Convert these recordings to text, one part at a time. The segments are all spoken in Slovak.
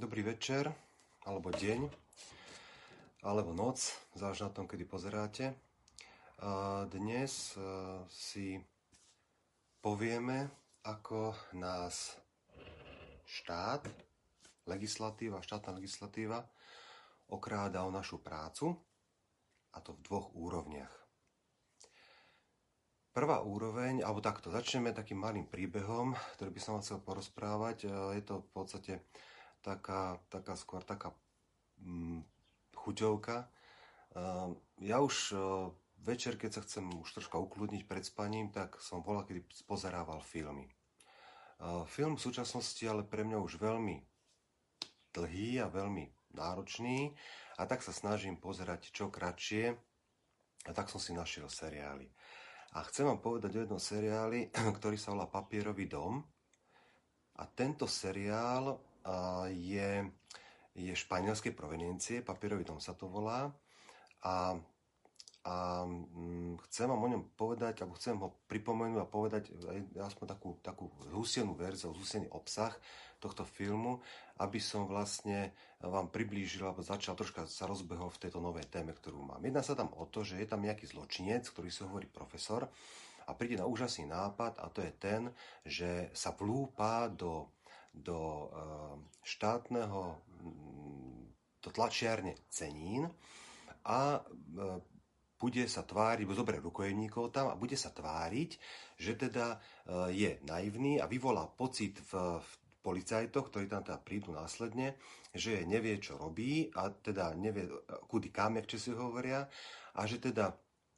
Dobrý večer, alebo deň, alebo noc, záleží na tom, kedy pozeráte. Dnes si povieme, ako nás štát, štátna legislatíva okráda o našu prácu, a to v dvoch úrovniach. Prvá úroveň, alebo takto, začneme takým malým príbehom, ktorý by som vám chcel porozprávať. Je to v podstate taká chuťovka. Ja už večer, keď sa chcem už troška ukludniť pred spaním, tak som kedy pozerával filmy. Film v súčasnosti ale pre mňa už veľmi dlhý a veľmi náročný, a tak sa snažím pozerať čo kratšie, a tak som si našiel seriály. A chcem vám povedať o jednom seriáli, ktorý sa volá Papierový dom. A tento seriál je španielskej proveniencie, Papierový dom sa to volá. A chcem vám o ňom povedať, alebo chcem ho pripomenúť a povedať aspoň takú zhustenú verziu, zhustený obsah tohto filmu, aby som vlastne vám priblížil, alebo začal troška sa rozbehol v tejto novej téme, ktorú mám. Jedná sa tam o to, že je tam nejaký zločinec, ktorý sa hovorí profesor, a príde na úžasný nápad, a to je ten, že sa vlúpa do tlačiarne cenín a bude sa tváriť, zoberie rukojemníkov tam a bude sa tváriť, že teda je naivný a vyvolá pocit v policajtoch, ktorí tam teda prídu následne, že nevie, čo robí, a teda nevie, kudy kam, jak Česi hovoria, a že teda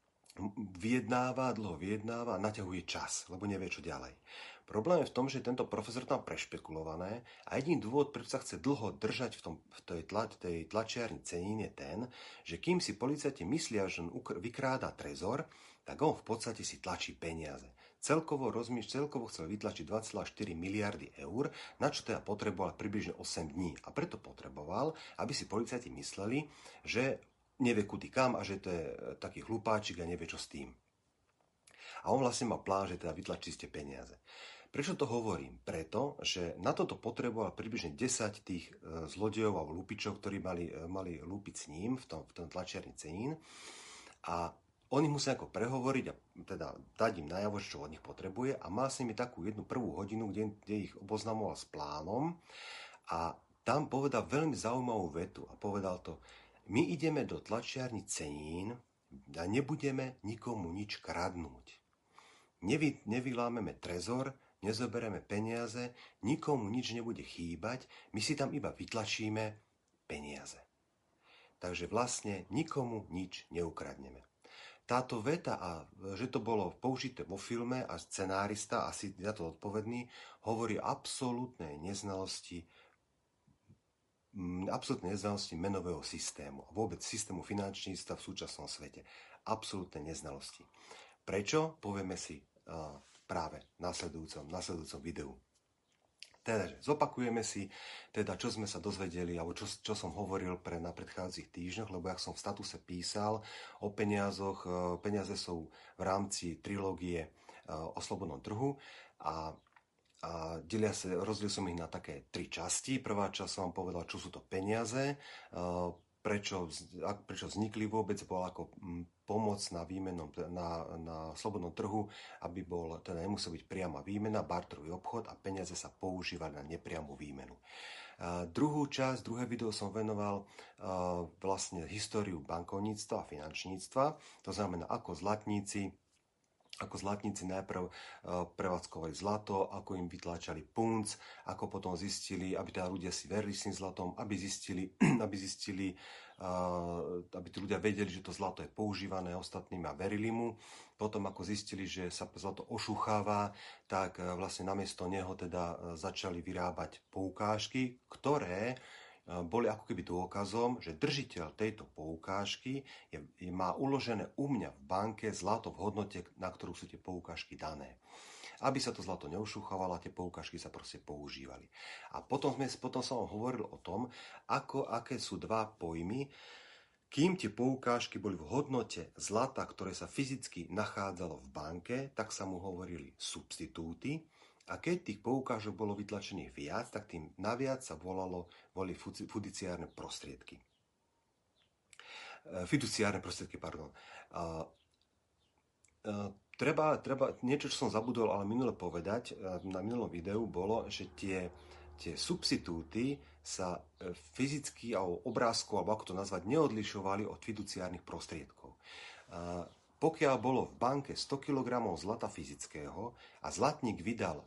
dlho vyjednáva a naťahuje čas, lebo nevie, čo ďalej. Problém je v tom, že tento profesor tam prešpekulované, a jediný dôvod, prečo sa chce dlho držať v tej tlačiarni cenín, je ten, že kým si policajti myslia, že on vykráda trezor, tak on v podstate si tlačí peniaze. Celkovo chcel vytlačiť 2,4 miliardy eur, na čo teda potreboval približne 8 dní. A preto potreboval, aby si policajti mysleli, že nevie kudy kam a že to je taký hlupáčik a nevie čo s tým. A on vlastne má plán, že teda vytlačí ste peniaze. Prečo to hovorím? Preto, že na toto potreboval približne 10 tých zlodejov alebo lupičov, ktorí mali lúpiť s ním v tom tlačiarni cenín, a on ich musí ako prehovoriť a teda dať im najavo, čo od nich potrebuje, a mal s nimi takú jednu prvú hodinu, kde ich oboznamoval s plánom, a tam povedal veľmi zaujímavú vetu a povedal to: my ideme do tlačiarni cenín a nebudeme nikomu nič kradnúť. Nevylámeme trezor, nezoberieme peniaze, nikomu nič nebude chýbať, my si tam iba vytlačíme peniaze. Takže vlastne nikomu nič neukradneme. Táto veta, a že to bolo použité vo filme a scenárista, asi za to odpovedný, hovorí absolútnej neznalosti menového systému a vôbec systému finančníctva v súčasnom svete. Absolútnej neznalosti. Prečo? Povieme si práve v nasledujúcom videu. Teda, zopakujeme si, teda, čo sme sa dozvedeli, alebo čo som hovoril na predchádzajúcich týždňoch, lebo jak som v statuse písal o peniazoch, peniaze sú v rámci trilógie o slobodnom trhu, a rozdielil som ich na také 3 časti. Prvá časť som vám povedal, čo sú to peniaze, prečo vznikli vôbec, bola ako pomoc na slobodnom trhu, aby teda nemusel byť priama výmena, barterový obchod, a peniaze sa používali na nepriamu výmenu. Druhé video som venoval vlastne históriu bankovníctva a finančníctva, to znamená, ako zlatníci najprv prevádzkovali zlato, ako im vytláčali punc, ako potom zistili, aby teda ľudia si verili s tým zlatom, aby tí ľudia vedeli, že to zlato je používané ostatnými a verili mu. Potom, ako zistili, že sa zlato ošucháva, tak vlastne namiesto neho teda začali vyrábať poukážky, ktoré boli ako keby dôkazom, že držiteľ tejto poukážky má uložené u mňa v banke zlato v hodnote, na ktorú sú tie poukážky dané. Aby sa to zlato neušuchávalo, tie poukážky sa proste používali. A potom som vám hovoril o tom, aké sú dva pojmy. Kým tie poukážky boli v hodnote zlata, ktoré sa fyzicky nachádzalo v banke, tak sa mu hovorili substitúty. A keď tých poukážok bolo vytlačených viac, tak tým naviac sa volali fiduciárne prostriedky. Treba, niečo, čo som zabudol, ale minule povedať, na minulom videu bolo, že tie substitúty sa fyzicky alebo obrázku, alebo ako to nazvať, neodlišovali od fiduciárnych prostriedkov. Pokiaľ bolo v banke 100 kg zlata fyzického a zlatník vydal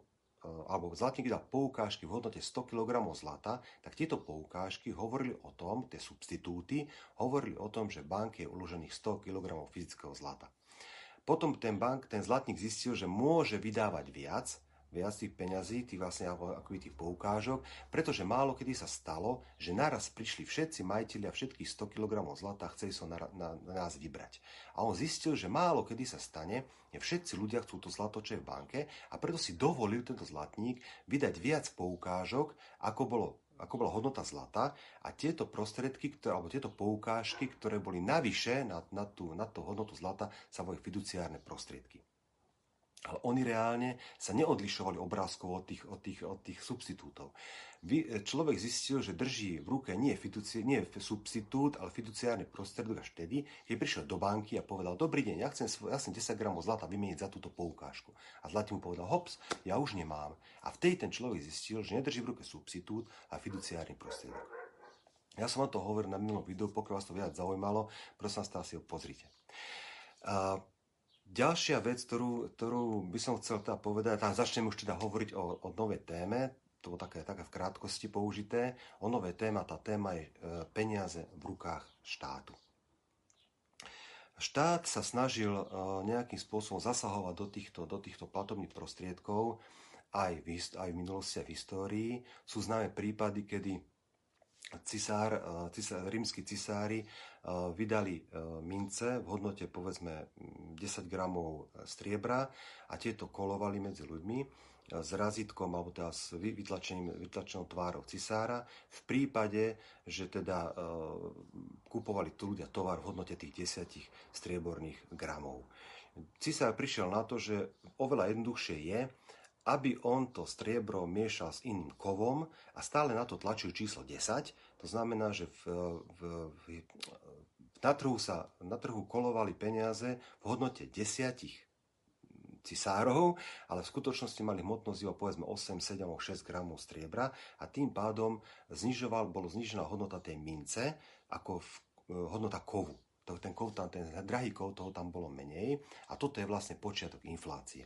poukážky v hodnote 100 kg zlata, tak tieto poukážky hovorili o tom, tie substitúty hovorili o tom, že v banke je uložených 100 kg fyzického zlata. Potom ten zlatník zistil, že môže vydávať viac tých peňazí, tých poukážok, pretože málo kedy sa stalo, že naraz prišli všetci majitelia všetkých 100 kg zlata a chceli sa na nás vybrať. A on zistil, že málo kedy sa stane, že všetci ľudia chcú to zlato, čo je v banke, a preto si dovolil tento zlatník vydať viac poukážok, ako bola hodnota zlata, a tieto prostriedky, alebo tieto poukážky, ktoré boli navyše na tú hodnotu zlata, sa volali fiduciárne prostriedky. Ale oni reálne sa neodlišovali obrázkov od tých substitútov. Človek zistil, že drží v ruke nie substitút, ale fiduciárny prostriedok až vtedy, keď prišiel do banky a povedal: dobrý deň, ja chcem 10 gramov zlata vymeniť za túto poukážku. A zlatník mu povedal: hops, ja už nemám. A vtedy ten človek zistil, že nedrží v ruke substitút a fiduciárny prostriedok. Ja som vám to hovoril na minulom videu, pokiaľ vás to viac zaujímalo, prosím vás, si ho pozrite. Ďalšia vec, ktorú by som chcel teda povedať, a začnem už teda hovoriť o novej téme, to bolo také v krátkosti použité, o novej téme, tá téma je peniaze v rukách štátu. Štát sa snažil nejakým spôsobom zasahovať do týchto platobných prostriedkov aj v minulosti a v histórii. Sú známe prípady, kedy rímski cisári vydali mince v hodnote povedzme 10 gramov striebra a tieto kolovali medzi ľuďmi s razítkom alebo teda s vytlačenou tvárou cisára v prípade, že teda kupovali tu ľudia tovar v hodnote tých 10 strieborných gramov. Cisár prišiel na to, že oveľa jednoduchšie je, aby on to striebro miešal s iným kovom a stále na to tlačil číslo 10. To znamená, že na trhu kolovali peniaze v hodnote 10 cisárov, ale v skutočnosti mali hmotnosť iba povedzme 8, 7, 6 gramov striebra a tým pádom bola znižená hodnota tej mince ako hodnota kovu. Ten drahý kov, toho tam bolo menej a toto je vlastne počiatok inflácie.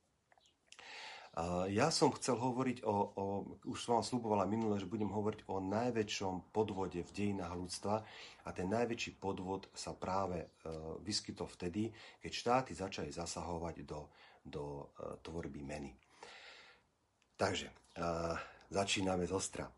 Ja som chcel hovoriť už som vám sľubovala minule, že budem hovoriť o najväčšom podvode v dejinách ľudstva a ten najväčší podvod sa práve vyskytol vtedy, keď štáty začali zasahovať do tvorby meny. Takže začíname zostra.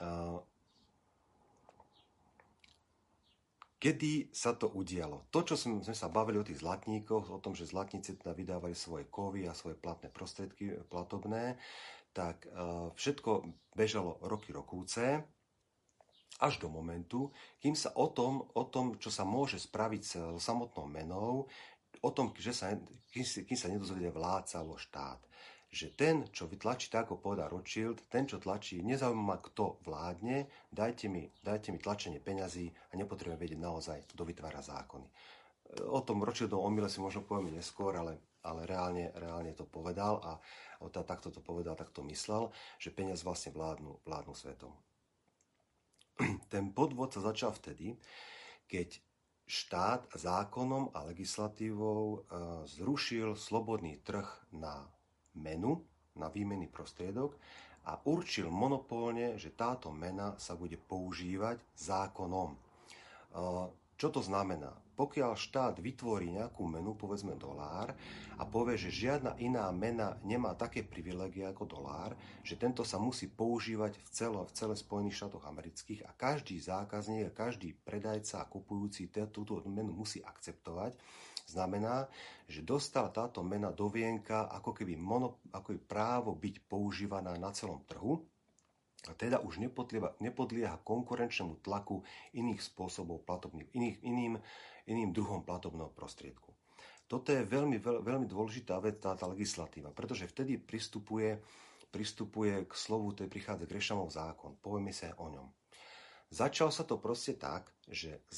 Kedy sa to udialo? To, čo sme sa bavili o tých zlatníkoch, o tom, že zlatníci teda vydávali svoje kovy a svoje platné prostriedky platobné, tak všetko bežalo roky rokúce, až do momentu, kým sa o tom, čo sa môže spraviť s samotnou menou, o tom, kým sa nedozvedie vládca alebo štát. Že ten, čo vytlačí, tak ako povedal Rothschild, ten, čo tlačí, nezaujíma, kto vládne, dajte mi tlačenie peňazí a nepotrebujem vedieť naozaj, kto vytvára zákony. O tom Rothschildovom omyle si možno povieme neskôr, ale reálne to povedal a takto to povedal, takto myslel, že peniaze vlastne vládnu svetom. Ten podvod sa začal vtedy, keď štát zákonom a legislatívou zrušil slobodný trh na menu, na výmenný prostriedok a určil monopolne, že táto mena sa bude používať zákonom. Čo to znamená? Pokiaľ štát vytvorí nejakú menu, povedzme dolár, a povie, že žiadna iná mena nemá také privilégie ako dolár, že tento sa musí používať v celé Spojených štátoch amerických a každý zákazník a každý predajca a kupujúci túto menu musí akceptovať, znamená, že dostala táto mena do vienka ako keby právo byť používaná na celom trhu a teda už nepodlieha konkurenčnému tlaku iných spôsobov platobných, iným druhom platobného prostriedku. Toto je veľmi dôležitá vec, tá legislatíva, pretože vtedy pristupuje k slovu, to prichádza Grešamov zákon. Povieme sa o ňom. Začalo sa to proste tak, že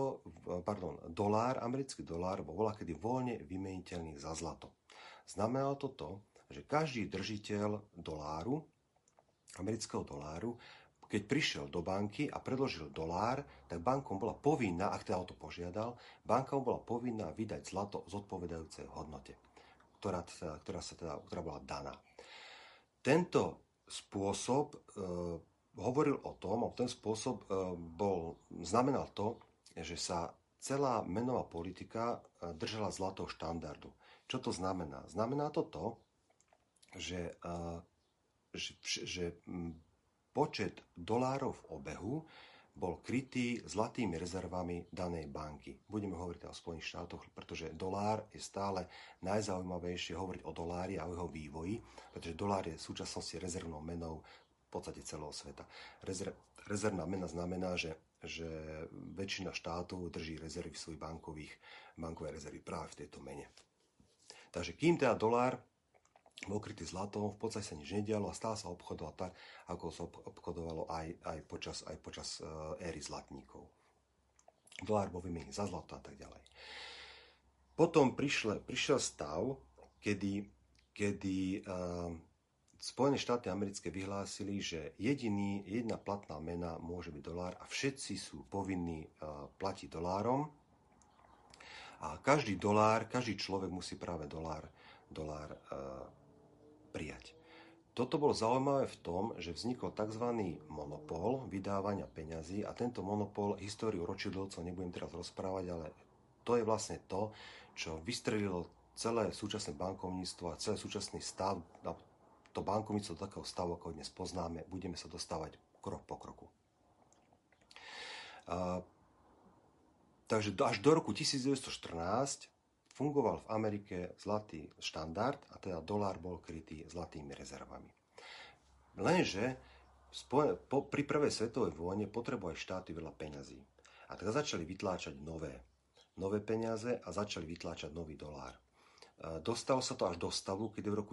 americký dolár bol voľakedy voľne vymeniteľný za zlato. Znamenalo to, že každý držiteľ amerického doláru, keď prišiel do banky a predložil dolár, tak bankom bola povinná, ak teda o to požiadal, banka bola povinná vydať zlato zodpovedajúcej hodnote, ktorá bola daná. Tento spôsob hovoril o tom, ten spôsob znamenal to, že sa celá menová politika držala zlatého štandardu. Čo to znamená? Znamená to, že počet dolárov v obehu bol krytý zlatými rezervami danej banky. Budeme hovoriť o Spojených štátoch, pretože dolár je stále najzaujímavejšie hovoriť o dolári a o jeho vývoji, pretože dolár je v súčasnosti rezervnou menou v podstate celého sveta. Rezervná mena znamená, že väčšina štátov drží rezervy v svojich bankové rezervy práve v tejto mene. Takže kým teda dolár bol krytý zlatom, v podstate sa nič nedialo a stále sa obchodovalo tak, ako sa obchodovalo aj počas éry zlatníkov. Dolár bol vymenený za zlato a tak ďalej. Potom prišiel stav, kedy Spojené štáty americké vyhlásili, že jedna platná mena môže byť dolár a všetci sú povinní platiť dolárom. A každý človek musí práve dolár prijať. Toto bolo zaujímavé v tom, že vznikol tzv. Monopol vydávania peňazí a tento monopol, históriu ročidlovcov nebudem teraz rozprávať, ale to je vlastne to, čo vystrelilo celé súčasné bankovníctvo a celý súčasný stav, to bankovníctvo do takého stavu, ako dnes poznáme, budeme sa dostávať krok po kroku. Takže až do roku 1914 fungoval v Amerike zlatý štandard a teda dolár bol krytý zlatými rezervami. Lenže pri prvej svetovej vojne potrebovali štáty veľa peňazí. A teda začali vytláčať nové peniaze a začali vytláčať nový dolár. Dostalo sa to až do stavu, keď v roku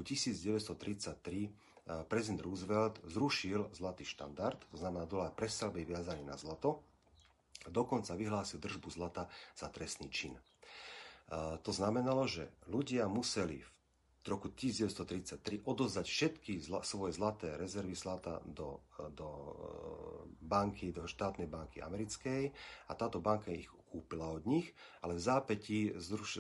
1933 prezident Roosevelt zrušil zlatý štandard, to znamená dolár prestal byť viazaný na zlato, a dokonca vyhlásil držbu zlata za trestný čin. To znamenalo, že ľudia museli v roku 1933 odozdať všetky svoje zlaté rezervy zlata do štátnej banky americkej a táto banka ich kúpila od nich, ale v zápätí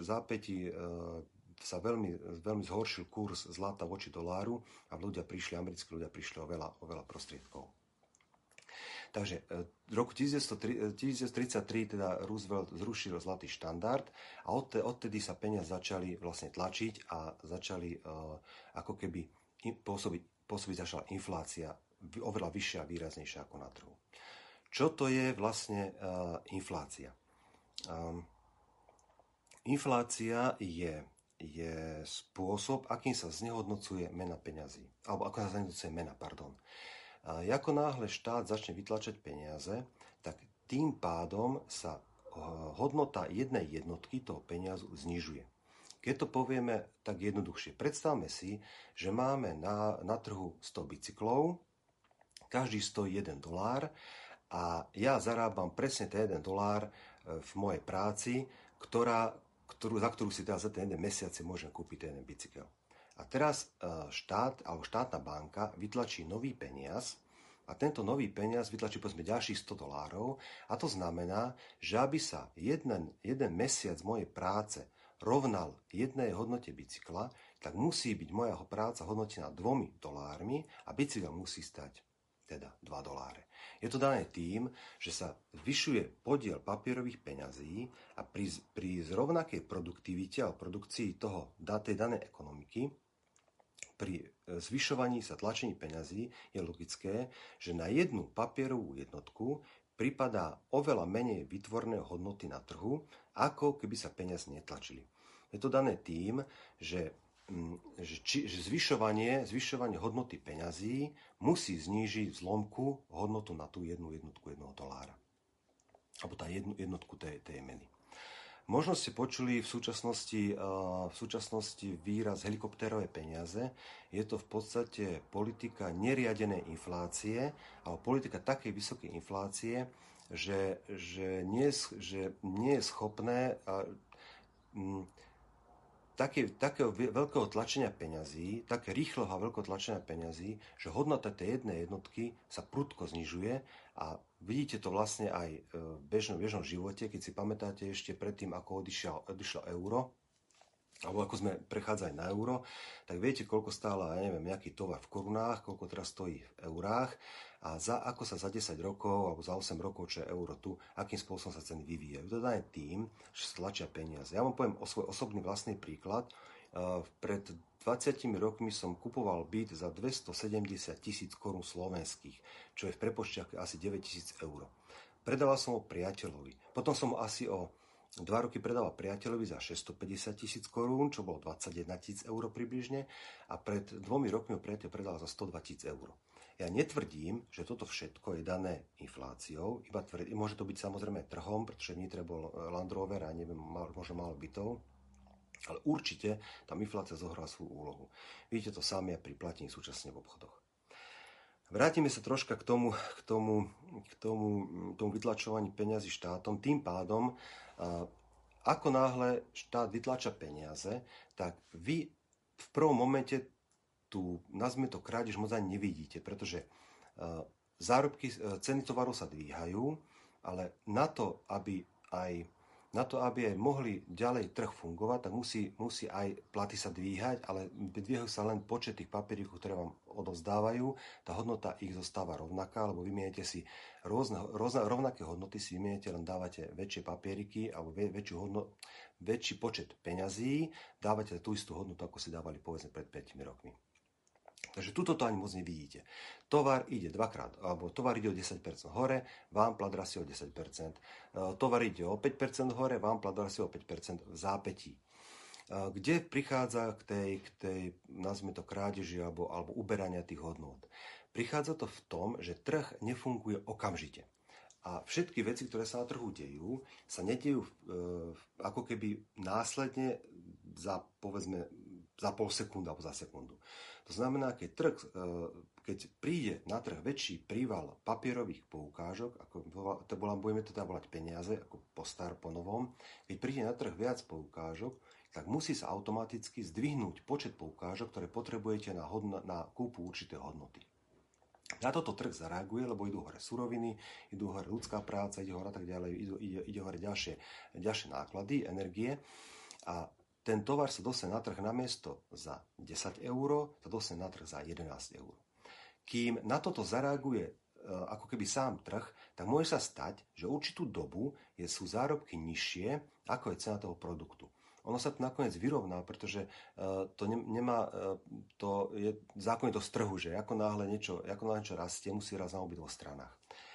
sa veľmi zhoršil kurz zlata voči doláru a americkí ľudia prišli o veľa prostriedkov. Takže v roku 1933 teda Roosevelt zrušil zlatý štandard a odtedy sa peniaze začali vlastne tlačiť a začali ako keby pôsobiť začala inflácia oveľa vyššia a výraznejšia ako na trhu. Čo to je vlastne inflácia? Inflácia je spôsob, akým sa znehodnocuje mena peňazí. Alebo ako sa znehodnocuje mena, pardon. Ako náhle štát začne vytlačať peniaze, tak tým pádom sa hodnota jednej jednotky toho peniazu znižuje. Keď to povieme tak jednoduchšie, predstavme si, že máme na trhu 100 bicyklov, každý stojí $1 a ja zarábam presne ten $1 v mojej práci, za ktorú si teda za ten jeden mesiac si môžem kúpiť ten jeden bicykel. A teraz štát alebo štátna banka vytlačí nový peniaz a tento nový peniaz vytlačí povedzme ďalších $100 a to znamená, že aby sa jeden mesiac mojej práce rovnal jednej hodnote bicykla, tak musí byť moja práca hodnotená $2 a bicykel musí stať teda $2. Je to dané tým, že sa zvyšuje podiel papierových peňazí a pri rovnakej produktivite a produkcii tej danej ekonomiky pri zvyšovaní sa tlačení peňazí je logické, že na jednu papierovú jednotku pripadá oveľa menej vytvornej hodnoty na trhu, ako keby sa peniaze netlačili. Je to dané tým, že zvyšovanie hodnoty peňazí musí znížiť v zlomku hodnotu na tú jednu jednotku $1. Alebo tá jednu jednotku tej meny. Možno ste počuli v súčasnosti výraz helikoptérové peniaze. Je to v podstate politika neriadenej inflácie, alebo politika takej vysokej inflácie, že nie je schopné takého veľkého tlačenia peňazí, také rýchleho a veľkého tlačenia peňazí, že hodnota tej jednej jednotky sa prudko znižuje a vidíte to vlastne aj v bežnom živote, keď si pamätáte ešte predtým, ako odišlo euro, alebo ako sme prechádzali na euro, tak viete, koľko stála, ja neviem, nejaký tovar v korunách, koľko teraz stojí v eurách a ako sa za 10 rokov alebo za 8 rokov, čo je euro tu, akým spôsobom sa ceny vyvíjajú. To je tým, že sa tlačia peniaze. Ja vám poviem o svoj osobný vlastný príklad. Pred 20 rokmi som kupoval byt za 270 000 korún slovenských, čo je v prepočte asi 9 000 eur. Predával som ho priateľovi. Potom som ho asi o 2 roky predával priateľovi za 650 000 korún, čo bolo 21 000 eur približne, a pred 2 rokmi ho priateľ predal za 102 000 eur. Ja netvrdím, že toto všetko je dané infláciou, môže to byť samozrejme trhom, pretože v Nitre bol Land Rover a neviem, možno málo bytov, ale určite tam inflácia zohrala svoju úlohu. Vidíte to sami aj pri platení súčasne v obchodoch. Vrátime sa troška k tomu vytlačovaní peňazí štátom. Tým pádom, ako náhle štát vytlača peniaze, tak vy v prvom momente nazvime to krádež, moc ani nevidíte, pretože ceny tovarov sa dvíhajú, ale na to, aby aj mohli ďalej trh fungovať, tak musí aj platy sa dvíhať, ale dvíhajú sa len počet tých papieríkov, ktoré vám odovzdávajú. Tá hodnota ich zostáva rovnaká, lebo vymieniate si rovnaké hodnoty, si vymieniate, len dávate väčšie papieriky alebo väčší počet peňazí, dávate tú istú hodnotu, ako si dávali povedzme pred 5 rokmi. Takže tuto to ani moc nevidíte. Tovar ide tovar ide o 10% hore, vám plat rastie o 10%. Tovar ide o 5% hore, vám plat rastie o 5% v zápätí. Kde prichádza k tej nazvime to krádeži alebo uberania tých hodnôt? Prichádza to v tom, že trh nefunguje okamžite. A všetky veci, ktoré sa na trhu dejú, sa nedejú ako keby následne za pol sekundy alebo za sekundu. To znamená, keď príde na trh väčší príval papierových poukážok, budeme to teda volať peniaze, ako po novom, keď príde na trh viac poukážok, tak musí sa automaticky zdvihnúť počet poukážok, ktoré potrebujete na kúpu určité hodnoty. Na toto trh zareaguje, lebo idú hore suroviny, idú hore ľudská práca, ide hore a tak ďalej, ide hore ďalšie náklady, energie a ten tovar sa dostane na trh namiesto za 10 eur, sa dostane na trh za 11 eur. Kým na toto zareaguje ako keby sám trh, tak môže sa stať, že určitú dobu sú zárobky nižšie, ako je cena toho produktu. Ono sa to nakoniec vyrovná, pretože to je zákonitosť trhu, že ako náhle niečo rastie, musí raz na obidvoch stranách.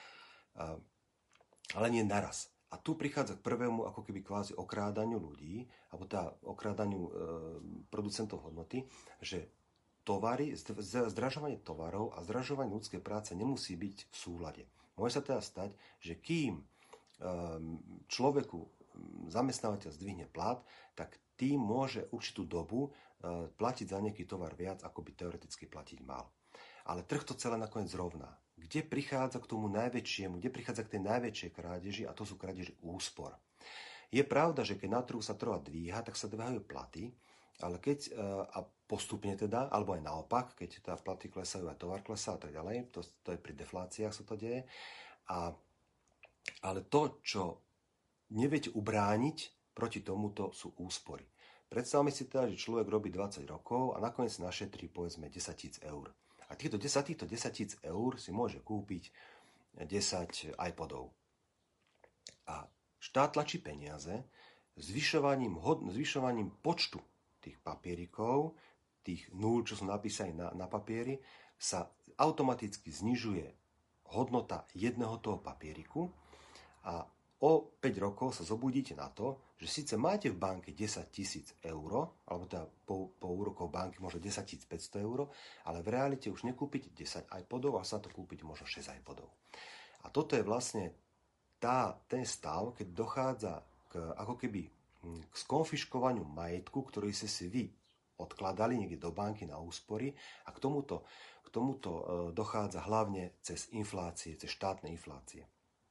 Ale nie naraz. A tu prichádza k prvému ako keby kvázi okrádaniu ľudí, alebo okrádaniu producentov hodnoty, že zdražovanie tovarov a zdražovanie ľudskej práce nemusí byť v súlade. Môže sa teda stať, že kým človeku zamestnávateľ zdvihne plat, tak tým môže určitú dobu platiť za nejaký tovar viac, ako by teoreticky platiť mal. Ale trh to celé nakoniec zrovná. Kde prichádza k tomu najväčšiemu, kde prichádza k tej najväčšej krádeži, a to sú krádeži úspor. Je pravda, že keď na trhu sa trvá dvíha, tak sa dvíhajú platy, ale a postupne teda, alebo aj naopak, keď teda platy klesajú a tovar klesá a tak ďalej, to je pri defláciách sa to deje. Ale to, čo neviete ubrániť proti tomuto, sú úspory. Predstavme si teda, že človek robí 20 rokov a nakoniec našetrí povedzme 10 000 eur. A týchto 10 000 eur si môže kúpiť 10 iPodov. A štát tlačí peniaze zvyšovaním počtu tých papierikov, tých nul, čo sú napísané na papieri, sa automaticky znižuje hodnota jedného toho papieriku a o 5 rokov sa zobudíte na to, že síce máte v banke 10 000 eur, alebo teda po úrokov banky možno 10 500 eur, ale v realite už nekúpiť 10 iPodov, ale sa to kúpiť možno 6 iPodov. A toto je vlastne ten stav, keď dochádza k ako keby k skonfiškovaniu majetku, ktorý ste si vy odkladali niekde do banky na úspory a k tomuto dochádza hlavne cez inflácie, cez štátne inflácie.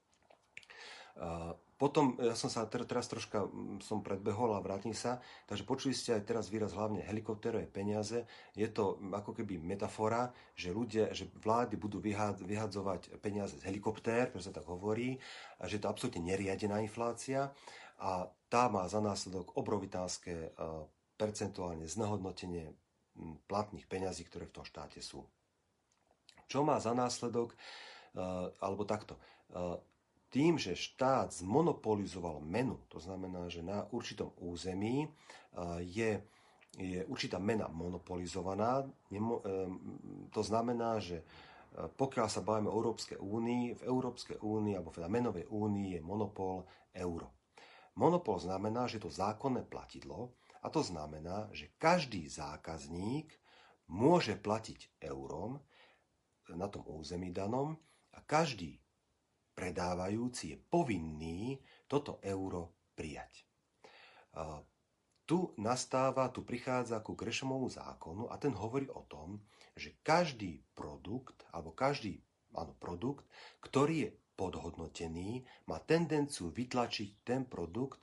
Potom, ja som sa teraz troška som predbehol a vrátim sa, takže počuli ste aj teraz výraz hlavne helikoptérové peniaze. Je to ako keby metafora, že vlády budú vyhadzovať peniaze z helikoptér, pretože sa tak hovorí, a že je to absolútne neriadená inflácia a tá má za následok obrovitánske percentuálne znehodnotenie platných peňazí, ktoré v tom štáte sú. Čo má za následok, alebo takto, tým, že štát zmonopolizoval menu, to znamená, že na určitom území je určitá mena monopolizovaná, to znamená, že pokiaľ sa bavíme o Európskej únii, v Európskej únii alebo v menovej únii je monopol euro. Monopol znamená, že je to zákonné platidlo a to znamená, že každý zákazník môže platiť eurom na tom území danom a každý predávajúci je povinný toto euro prijať. Tu prichádza ku Greshamovmu zákonu a ten hovorí o tom, že každý produkt, alebo produkt, ktorý je podhodnotený, má tendenciu vytlačiť ten produkt,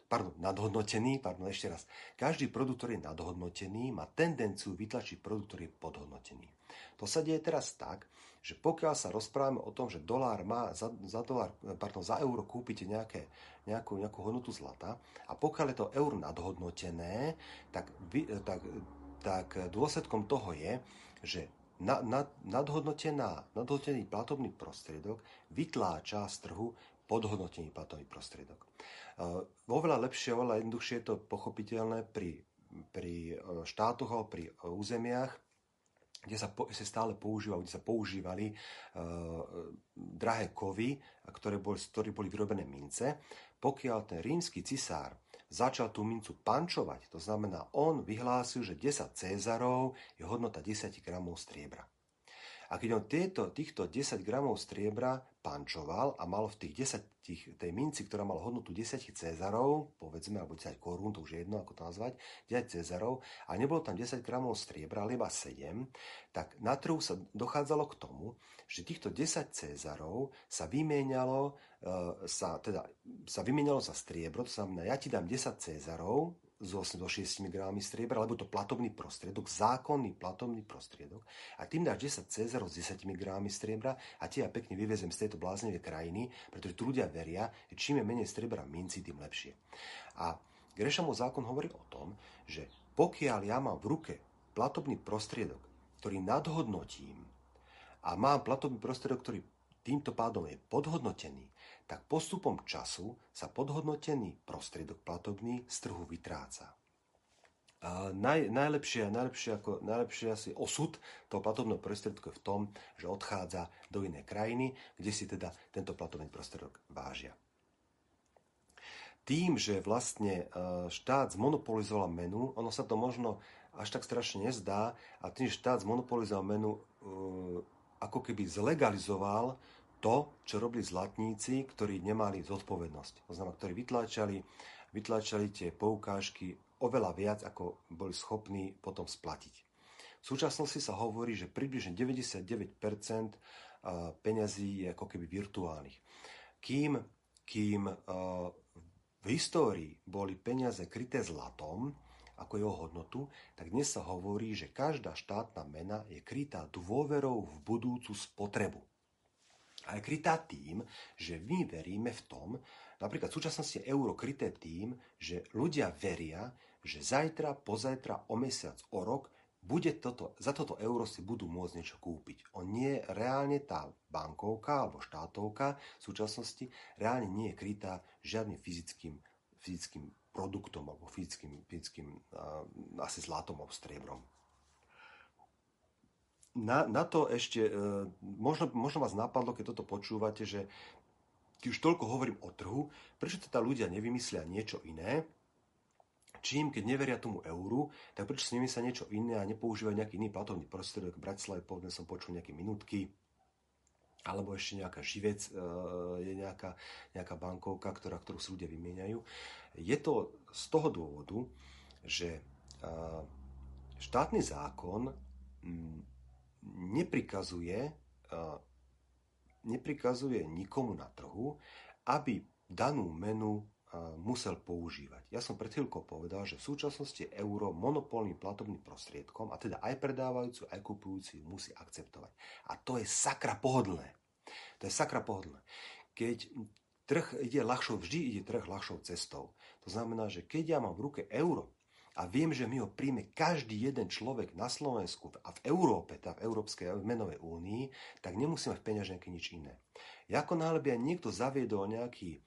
každý produkt, ktorý je nadhodnotený, má tendenciu vytlačiť produkt, ktorý je podhodnotený. To sa deje teraz tak, že pokiaľ sa rozprávame o tom, že dolár má za euro kúpite nejakú hodnotu zlata a pokiaľ je to euro nadhodnotené, tak dôsledkom toho je, že nadhodnotený platobný prostriedok vytláča z trhu podhodnotený platobný prostriedok. Oveľa lepšie, oveľa jednoduchšie je to pochopiteľné pri štátoch alebo pri územiach, kde sa používali drahé kovy, ktoré boli vyrobené mince. Pokiaľ ten rímsky cisár začal tú mincu pančovať, to znamená, on vyhlásil, že 10 Cézarov je hodnota 10 gramov striebra. A keď on týchto 10 gramov striebra pančoval a mal v tých 10 tej minci, ktorá mala hodnotu 10 Cézarov, povedzme, alebo 10 korún, to už je jedno, ako to nazvať, 10 Cézarov, a nebolo tam 10 gramov striebra, ale iba 7, tak na trhu sa dochádzalo k tomu, že týchto 10 Cézarov sa vymienialo za striebro, to znamená, ja ti dám 10 Cézarov so 6 gramami striebra, alebo to platobný prostriedok, zákonný platobný prostriedok, a tým dáš 10 Cézarov s 10 gramami striebra a ti ja pekne vyvezem z tejto bláznivej krajiny, pretože tu ľudia veria, že čím je menej striebra v minci, tým lepšie. A Greshamov zákon hovorí o tom, že pokiaľ ja mám v ruke platobný prostriedok, ktorý nadhodnotím a mám platobný prostriedok, ktorý týmto pádom je podhodnotený, tak postupom času sa podhodnotený prostriedok platobný z trhu vytráca. Najlepšie asi osud toho platobného prostriedku je v tom, že odchádza do inej krajiny, kde si teda tento platobný prostriedok vážia. Tým, že vlastne štát zmonopolizoval menu, ono sa to možno až tak strašne nezdá, a tým, že štát zmonopolizoval menu, ako keby zlegalizoval to, čo robili zlatníci, ktorí nemali zodpovednosť. To znamená, ktorí vytláčali tie poukážky oveľa viac, ako boli schopní potom splatiť. V súčasnosti sa hovorí, že približne 99% peňazí je ako keby virtuálnych. Kým v histórii boli peniaze kryté zlatom, ako jeho hodnotu, tak dnes sa hovorí, že každá štátna mena je krytá dôverou v budúcu spotrebu. A je krytá tým, že my veríme v tom, napríklad v súčasnosti je euro kryté tým, že ľudia veria, že zajtra, pozajtra, o mesiac, o rok za toto euro si budú môcť niečo kúpiť. Reálne tá bankovka alebo štátovka v súčasnosti reálne nie je krytá žiadnym fyzickým produktom alebo fyzickým asi zlatom alebo striebrom. Na to ešte, možno vás napadlo, keď toto počúvate, že keď už toľko hovorím o trhu, prečo teda ľudia nevymyslia niečo iné, keď neveria tomu euru, tak prečo si nevymyslia niečo iné a nepoužívajú nejaký iný platobný prostriedok. V Bratislave povedzme som počul nejaké minútky, alebo ešte nejaká živec, je nejaká bankovka, ktorú si ľudia vymieňajú. Je to z toho dôvodu, že štátny zákon neprikazuje nikomu na trhu, aby danú menu musel používať. Ja som pred chvíľkou povedal, že v súčasnosti je euro monopolným platobným prostriedkom a teda aj predávajúci, aj kupujúci musí akceptovať. A to je sakra pohodlné. Keď vždy ide trh ľahšou cestou. To znamená, že keď ja mám v ruke euro a viem, že mi ho príjme každý jeden človek na Slovensku a v Európe, v Európskej menovej únii, tak nemusím mať v peňaženke nič iné. Ako náhle by aj niekto zaviedol nejaký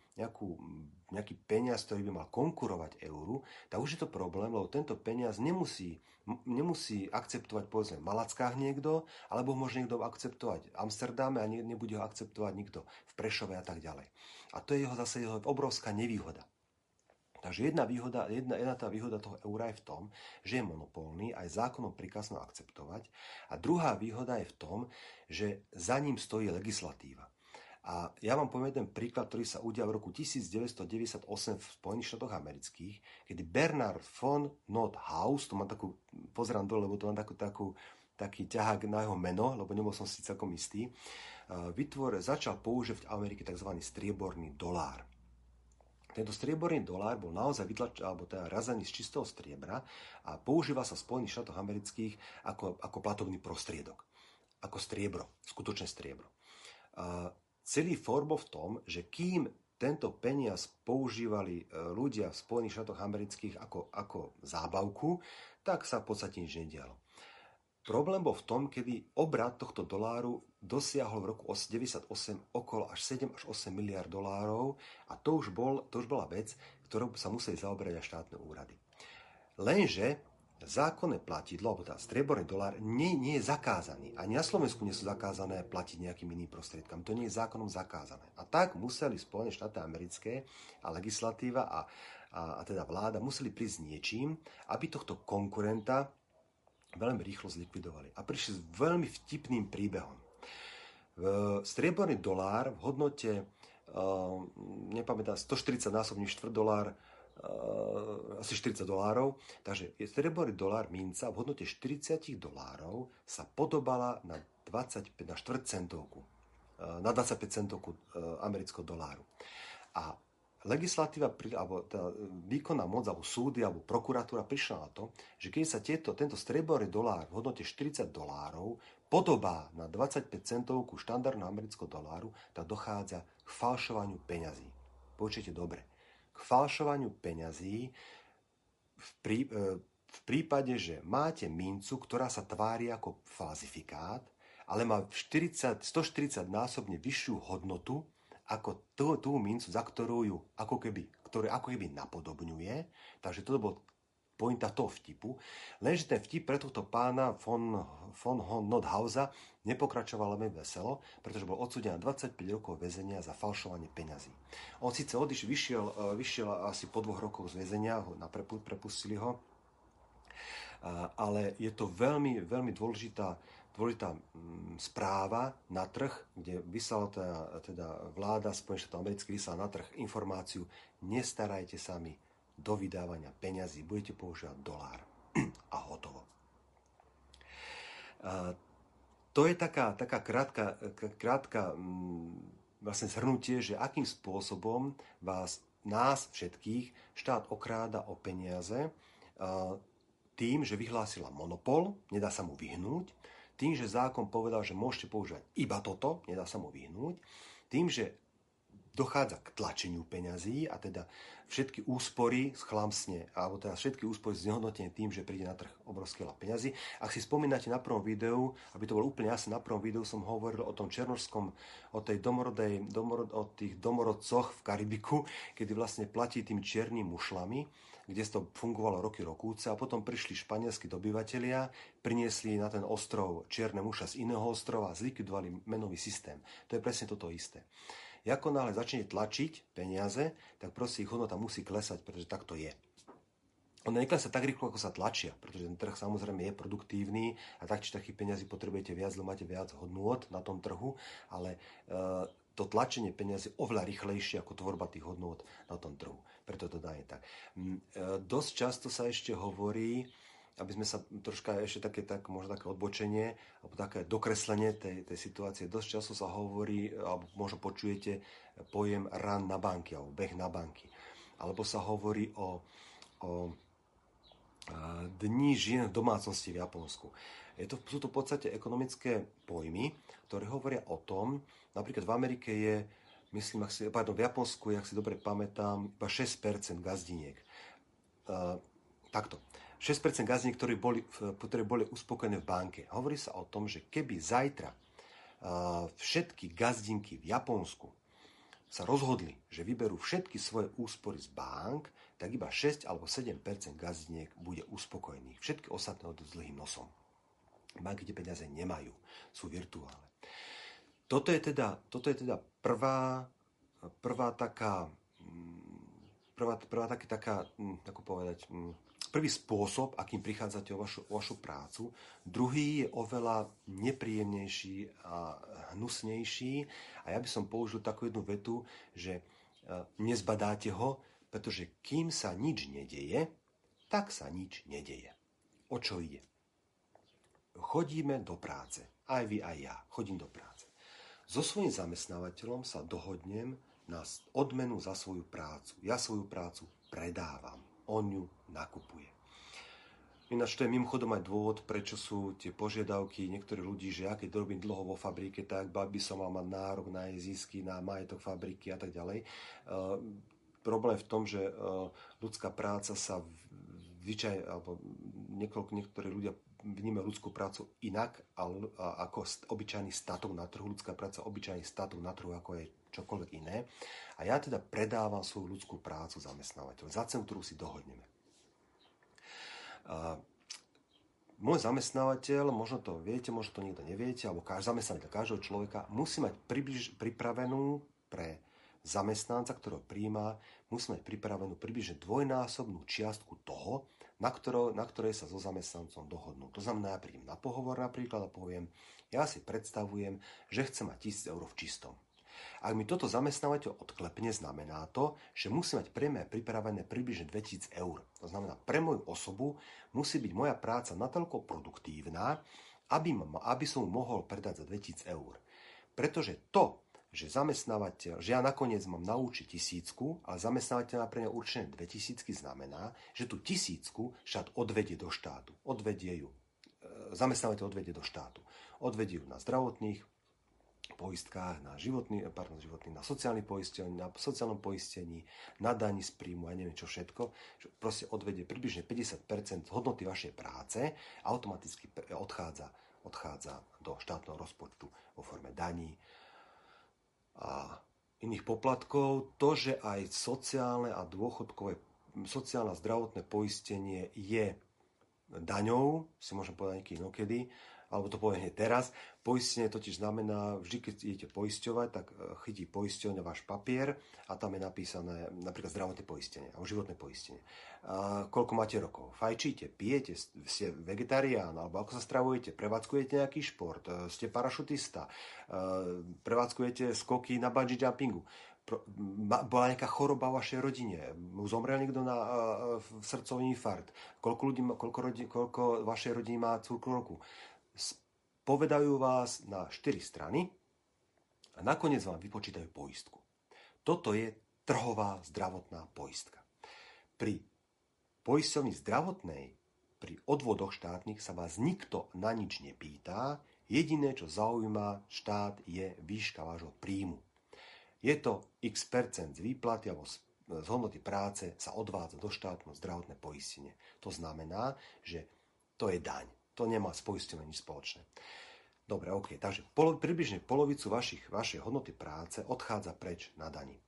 peniaz, ktorý by mal konkurovať euru, tak už je to problém, lebo tento peniaz nemusí akceptovať povedzme v Malackách niekto, alebo môže niekto akceptovať v Amsterdame a nebude ho akceptovať nikto v Prešove a tak ďalej. A to je zase jeho obrovská nevýhoda. Takže jedna tá výhoda toho eura je v tom, že je monopolný, aj zákonom prikázané akceptovať. A druhá výhoda je v tom, že za ním stojí legislatíva. A ja vám poviem jeden príklad, ktorý sa udial v roku 1998 v Spojených štátoch amerických, kedy Bernard von Nothaus, pozerám dole, lebo to mám taký ťahák na jeho meno, lebo nebol som si celkom istý, začal používať v Amerike tzv. Strieborný dolár. Tento strieborný dolár bol naozaj razený z čistého striebra a používa sa v Spojených štátoch amerických ako platobný prostriedok. Ako striebro, skutočné striebro. Celý fór bol v tom, že kým tento peniaz používali ľudia v Spojených štátoch amerických ako zábavku, tak sa v podstate nič nedialo. Problém bol v tom, kedy obrat tohto doláru dosiahol v roku 1998 okolo až 7 až 8 miliard dolárov a to už bola vec, ktorou sa museli zaoberať aj štátne úrady. Lenže zákonné platidlo, alebo strieborný dolár, nie je zakázaný. Ani na Slovensku nie sú zakázané platiť nejakým iným prostriedkami. To nie je zákonom zakázané. A tak museli Spojené štáty americké a legislatíva a teda vláda museli prísť s niečím, aby tohto konkurenta veľmi rýchlo zlikvidovali. A prišli s veľmi vtipným príbehom. Strieborný dolár v hodnote, nepamätám, 140-násobný $4, asi $40, takže strieborný dolár minca v hodnote $40 sa podobala na 25 centovku, na 25 centovku amerického doláru. A legislatíva, alebo tá výkonná moc, alebo súdy, alebo prokuratúra prišla na to, že keď sa tento strieborný dolár v hodnote $40 podobá na 25 centovku štandardného amerického doláru, tak dochádza k falšovaniu peňazí. Počujte dobre. K falšovaniu peňazí v prípade, že máte mincu, ktorá sa tvári ako falzifikát, ale má 140 násobne vyššiu hodnotu ako tú mincu, za ktorú ju ako keby napodobňuje. Takže toto bol pointa toho vtipu. Lenže ten vtip pre tohto pána von Nothausa nepokračoval veľmi veselo, pretože bol odsúdený na 25 rokov väzenia za falšovanie peňazí. On síce vyšiel asi po 2 rokoch z väzenia, prepustili ho, ale je to veľmi, veľmi dôležitá správa na trh, kde vyslala teda vláda Spojených štátov amerických vyslala na trh informáciu: nestarajte sa mi do vydávania peňazí, budete používať dolár a hotovo. To je taká krátka vlastne zhrnutie, že akým spôsobom nás všetkých štát okráda o peniaze tým, že vyhlásila monopol, nedá sa mu vyhnúť, tým, že zákon povedal, že môžete používať iba toto, nedá sa mu vyhnúť, tým, že dochádza k tlačeniu peňazí a teda všetky úspory schlamsne, alebo teda všetky úspory znehodnotené tým, že príde na trh obrovský veľa peňazí. Ak si spomínate na prvom videu, aby to bolo úplne jasné, na prvom videu som hovoril o tom černošskom, o tých domorodcoch v Karibiku, kedy vlastne platí tým čiernym mušlami, kde to fungovalo roky rokúce a potom prišli španielskí dobyvatelia, priniesli na ten ostrov čierne mušle z iného ostrova a zlikvidovali menový systém. To je presne toto isté. Ako náhle začne tlačiť peniaze, tak proste ich hodnota musí klesať, pretože tak to je. Ono neklesá tak rýchlo, ako sa tlačia, pretože ten trh samozrejme je produktívny a tak či takých peniazí potrebujete viac, lebo máte viac hodnôt na tom trhu, ale to tlačenie peniazy je oveľa rýchlejšie ako tvorba tých hodnôt na tom trhu. Preto to dá je tak. Dosť často sa ešte hovorí, aby sme sa troška ešte možno také odbočenie alebo také dokreslenie tej situácie. Dosť často sa hovorí, alebo možno počujete pojem run na banky alebo beh na banky. Alebo sa hovorí o dní žien v domácnosti v Japonsku. Sú to v podstate ekonomické pojmy, ktoré hovoria o tom, napríklad v Amerike je, v Japonsku, ak si dobre pamätám, iba 6% gazdiniek. Takto. 6% gazdiniek, ktoré boli uspokojené v banke. Hovorí sa o tom, že keby zajtra všetky gazdinky v Japonsku sa rozhodli, že vyberú všetky svoje úspory z bank, tak iba 6 alebo 7% gazdiniek bude uspokojených. Všetky ostatné odú s dlhým nosom. Banky tie peniaze nemajú, sú virtuálne. Toto je teda prvá prvý spôsob, akým prichádzate o vašu prácu. Druhý je oveľa nepríjemnejší a hnusnejší. A ja by som použil takú jednu vetu, že nezbadáte ho, pretože kým sa nič nedeje, tak sa nič nedeje. O čo ide? Chodíme do práce. Aj vy, aj ja. Chodím do práce. So svojím zamestnávateľom sa dohodnem na odmenu za svoju prácu. Ja svoju prácu predávam. On ju nakupuje. Ináč to je mimochodom aj dôvod, prečo sú tie požiadavky niektorých ľudí, že ja keď robím dlho vo fabrike, tak by som mal mať nárok na jej zisky, na majetok fabriky a tak ďalej. Problém je v tom, že ľudská práca sa niektorí ľudia vnímajú ľudskú prácu inak ako obyčajný statok na trhu. Ľudská práca obyčajný statok na trhu, ako je čokoľvek iné. A ja teda predávam svoju ľudskú prácu zamestnávateľu za cenu, ktorú si dohodneme. Môj zamestnávateľ, možno to viete, možno to niekto neviete, alebo zamestnávateľ každého človeka musí mať pripravenú pre zamestnanca, ktorého prijíma, musí mať pripravenú približne dvojnásobnú čiastku toho, na ktorej sa so zamestnancom dohodnú. To znamená, ja prídem na pohovor napríklad a poviem, ja si predstavujem, že chcem mať 1,000 eur v čistom. Ak mi toto zamestnávateľ odklepne, znamená to, že musí mať pre mňa pripravené približne 2000 eur. To znamená, pre moju osobu musí byť moja práca natoľko produktívna, aby som mu mohol predať za 2000 eur. Pretože to, že ja nakoniec mám naučiť 1000, ale zamestnávateľ má pre mňa určené 2000, znamená, že tú 1000 štát odvedie do štátu. Zamestnávateľ odvedie do štátu. Odvedie ju na zdravotných poistkách, na sociálne poistenie, na sociálnom poistení, na daní z príjmu, ja neviem čo všetko. Proste odvedie približne 50% hodnoty vašej práce a automaticky odchádza do štátneho rozpočtu vo forme daní a iných poplatkov. To, že aj sociálne a sociálne a zdravotné poistenie je daňou, si môžem povedať niekedy inokedy, alebo to poviem hneď teraz. Poistenie totiž znamená, vždy keď idete poisťovať, tak chytí poisťovňa váš papier a tam je napísané napríklad zdravotné poistenie alebo životné poistenie. Koľko máte rokov? Fajčíte, pijete, ste vegetarián, alebo ako sa stravujete, prevádzkujete nejaký šport, ste parašutista, prevádzkujete skoky na bungee jumpingu. Bola nejaká choroba v vašej rodine, zomrel niekto na srdcový infarkt, koľko vašej rodiny má cukrovku. Povedajú vás na 4 strany a nakoniec vám vypočítajú poistku. Toto je trhová zdravotná poistka. Pri poisťovni zdravotnej, pri odvodoch štátnych sa vás nikto na nič nepýta, jediné, čo zaujíma štát, je výška vášho príjmu. Je to x% z výplaty alebo z hodnoty práce sa odvádza do štátneho zdravotné poistenie. To znamená, že to je daň. To nemá s poistením nič spoločné. Dobre, OK. Takže približne polovicu vašej hodnoty práce odchádza preč na dani.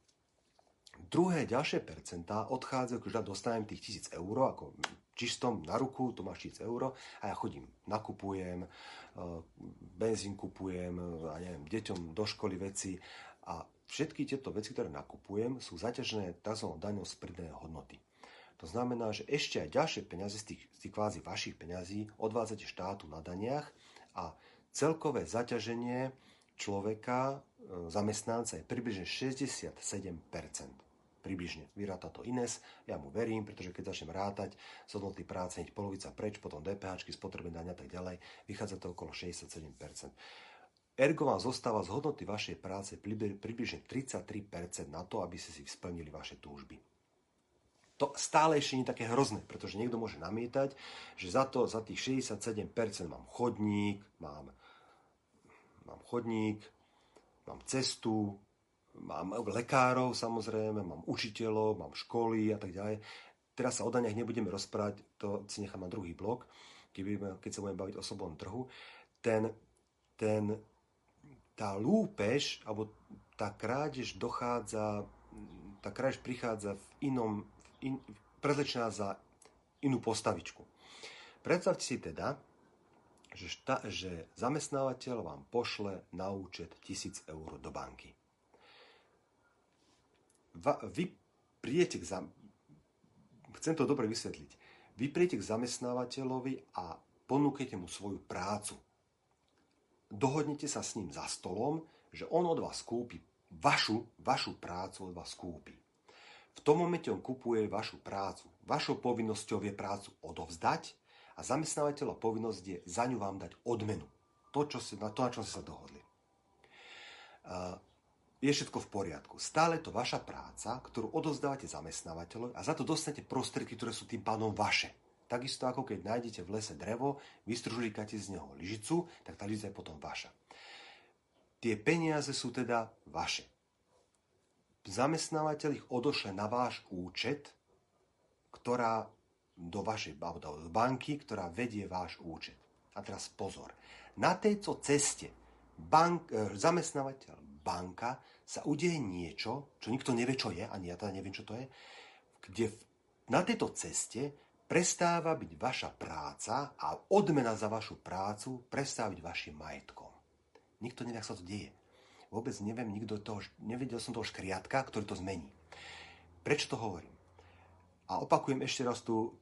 Ďalšie percentá odchádzajú, keď dostanem tých 1000 eur, ako čistom na ruku, to máš 1000 eur a ja chodím, nakupujem, benzín kupujem, a neviem, deťom do školy veci a všetky tieto veci, ktoré nakupujem, sú zaťažené tzv. daňou z pridanej hodnoty. To znamená, že ešte aj ďalšie peniaze z tých kvázi vašich peňazí odvádzate štátu na daniach a celkové zaťaženie človeka, zamestnanca je približne 67%. Približne. Vyráta to Ines, ja mu verím, pretože keď začnem rátať z hodnoty práce, hneď polovica preč, potom DPH, spotrebné dane a tak ďalej, vychádza to okolo 67%. Ergo vám zostáva z hodnoty vašej práce približne 33% na to, aby ste si splnili vaše túžby. To stále ešte nie je také hrozné, pretože niekto môže namietať, že za tých 67% mám chodník, mám cestu, mám lekárov, samozrejme, mám učiteľov, mám školy a tak ďalej. Teraz sa o daniach nebudeme rozprávať, to si nechám na druhý blok, keď sa budeme baviť o osobnom trhu. Tá lúpež, alebo tá krádež prichádza prezlečená za inú postavičku. Predstavte si teda, že zamestnávateľ vám pošle na účet 1000 eur do banky. Chcem to dobre vysvetliť. Vy príjete k zamestnávateľovi a ponúknete mu svoju prácu. Dohodnete sa s ním za stolom, že on od vás kúpi vašu prácu od vás kúpi. V tom momente on kupuje vašu prácu. Vašou povinnosťou je prácu odovzdať a zamestnávateľov povinnosť je za ňu vám dať odmenu. Na čom ste sa dohodli. Je všetko v poriadku. Stále je to vaša práca, ktorú odovzdávate zamestnávateľovi a za to dostanete prostriedky, ktoré sú tým pádom vaše. Takisto ako keď nájdete v lese drevo, vystružlíkate z neho lyžicu, tak tá lyžica je potom vaša. Tie peniaze sú teda vaše. Zamestnávateľ ich odošle na váš účet, ktorá do banky, ktorá vedie váš účet. A teraz pozor. Na tejto ceste zamestnávateľ, banka sa udeje niečo, čo nikto nevie, čo je, ani ja teda neviem, čo to je, kde na tejto ceste prestáva byť vaša práca a odmena za vašu prácu prestáva byť vašim majetkom. Nikto nevie, ako sa to deje. Vôbec neviem, nevedel som toho škriatka, ktorý to zmení. Prečo to hovorím? A opakujem ešte raz tú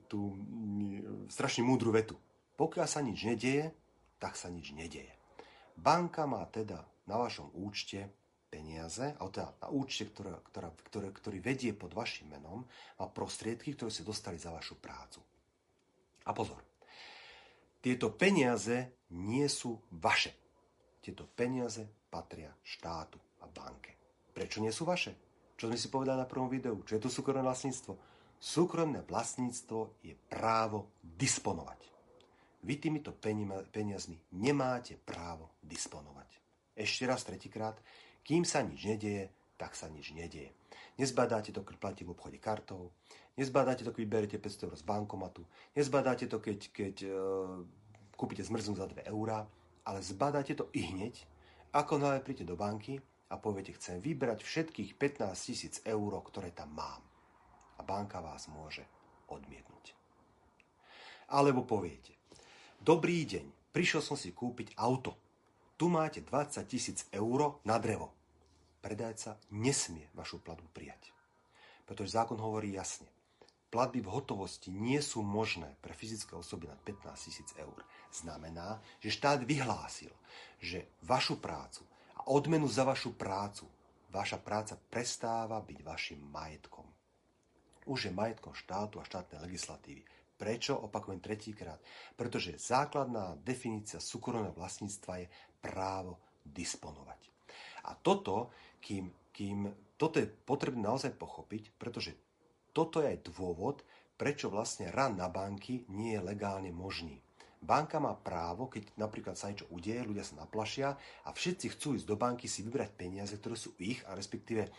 strašne múdru vetu. Pokiaľ sa nič nedieje, tak sa nič nedieje. Banka má teda na vašom účte peniaze, alebo teda na účte, ktorý vedie pod vašim menom, má prostriedky, ktoré ste dostali za vašu prácu. A pozor, tieto peniaze nie sú vaše. Tieto peniaze patria štátu a banke. Prečo nie sú vaše? Čo sme si povedali na prvom videu? Čo je to súkromné vlastníctvo? Súkromné vlastníctvo je právo disponovať. Vy týmito peniazmi nemáte právo disponovať. Ešte raz, tretíkrát, kým sa nič nedieje, tak sa nič nedieje. Nezbadáte to, keď platí v obchode kartou, nezbadáte to, keď vyberete 500 eur z bankomatu, nezbadáte to, keď kúpite zmrznu za 2 eurá, ale zbadáte to i hneď, ako náhle príjete do banky a poviete, chcem vybrať všetkých 15 000 eur, ktoré tam mám. A banka vás môže odmietnúť. Alebo poviete, dobrý deň, prišiel som si kúpiť auto. Tu máte 20 000 eur na drevo. Predajca nesmie vašu platbu prijať. Pretože zákon hovorí jasne. Platby v hotovosti nie sú možné pre fyzické osoby nad 15 000 eur. Znamená, že štát vyhlásil, že vašu prácu a odmenu za vašu prácu, vaša práca prestáva byť vašim majetkom. Už je majetkom štátu a štátnej legislatívy. Prečo? Opakujem tretíkrát. Pretože základná definícia súkromného vlastníctva je právo disponovať. A toto, toto je potrebné naozaj pochopiť, pretože toto je aj dôvod, prečo vlastne run na banky nie je legálne možný. Banka má právo, keď napríklad sa niečo udeje, ľudia sa naplašia a všetci chcú ísť do banky si vybrať peniaze, ktoré sú ich, a respektíve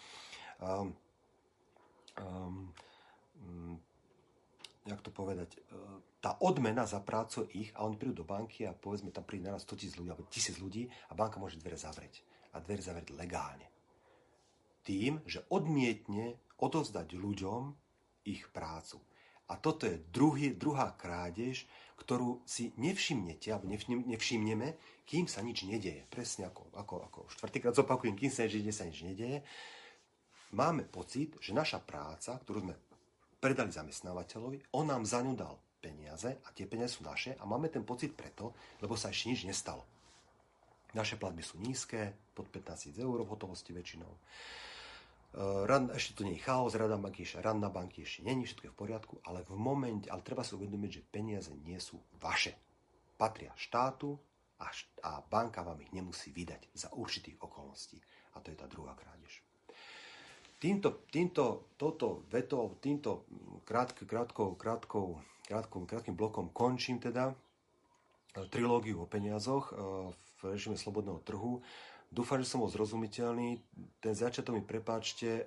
jak to povedať, tá odmena za prácu ich a oni prídu do banky a povedzme tam príde naraz 100 000 ľudí alebo 1000 ľudí a banka môže dvere zavrieť. A dvere zavrieť legálne. Tým, že odmietne odovzdať ľuďom ich prácu. A toto je druhá krádež, ktorú si nevšimnete alebo nevšimneme, kým sa nič nedieje. Presne ako štvrtýkrát zopakujem, kým sa nič nedieje. Máme pocit, že naša práca, ktorú sme predali zamestnávateľovi, on nám za ňu dal peniaze a tie peniaze sú naše a máme ten pocit preto, lebo sa ešte nič nestalo. Naše platby sú nízke, pod 15 000 eur v hotovosti väčšinou. Ešte to nie je chaos, rada banky ešte nie je, všetko je v poriadku, ale treba si uvedomiť, že peniaze nie sú vaše. Patria štátu a banka vám ich nemusí vydať za určitých okolností. A to je tá druhá krádež. Týmto krátkym blokom končím teda trilógiu o peniazoch v režime slobodného trhu. Dúfam, že som bol zrozumiteľný. Ten začiatok mi prepáčte,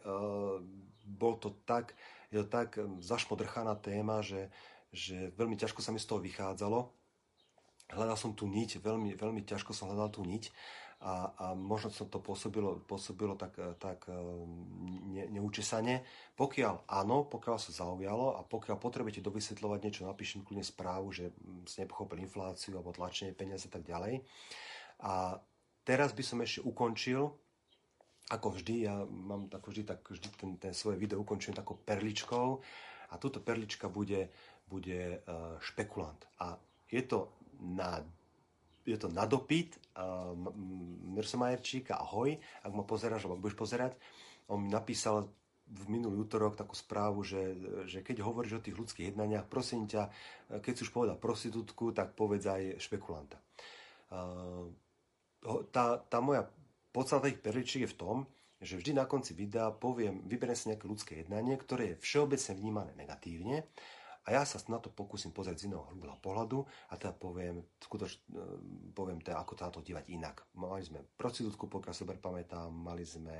je to tak zašmodrchaná téma, že veľmi ťažko sa mi z toho vychádzalo. Hľadal som tú niť, veľmi, veľmi ťažko som hľadal tú niť a možno som to pôsobilo tak neúčesane. Pokiaľ sa zaujalo a pokiaľ potrebujete dovysvetľovať niečo, napíšem kľudne správu, že ste nepochopili infláciu alebo tlačenie peniaze a tak ďalej. A teraz by som ešte ukončil, ako vždy, ja mám vždy ten svoje video ukončujem takou perličkou a túto perlička bude špekulant. A je to na dopyt Mirso Majerčíka, ahoj, ak ma pozeráš, alebo budeš pozerať. On mi napísal v minulý útorok takú správu, že keď hovoríš o tých ľudských jednaniach, prosím ťa, keď si už povedal prostitútku, tak povedz aj špekulanta. Tá moja podstata tých perličiek je v tom, že vždy na konci videa vyberiem si nejaké ľudské jednanie, ktoré je všeobecne vnímané negatívne a ja sa na to pokúsim pozrieť z iného uhla pohľadu a teda poviem teda, ako sa na to dívať inak. Mali sme prostitútku, pokiaľ si dobre pamätám, mali sme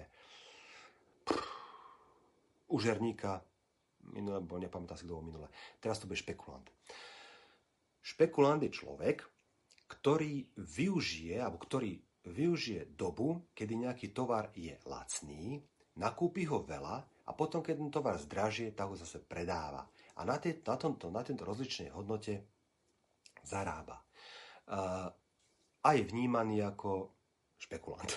užerníka, minule, bo nepamätám si, kto bol minule. Teraz to bude špekulant. Špekulant je človek, ktorý využije dobu, kedy nejaký tovar je lacný, nakúpi ho veľa a potom, keď ten tovar zdražie, tak ho zase predáva. A na tento rozličnej hodnote zarába. A je vnímaný ako špekulant.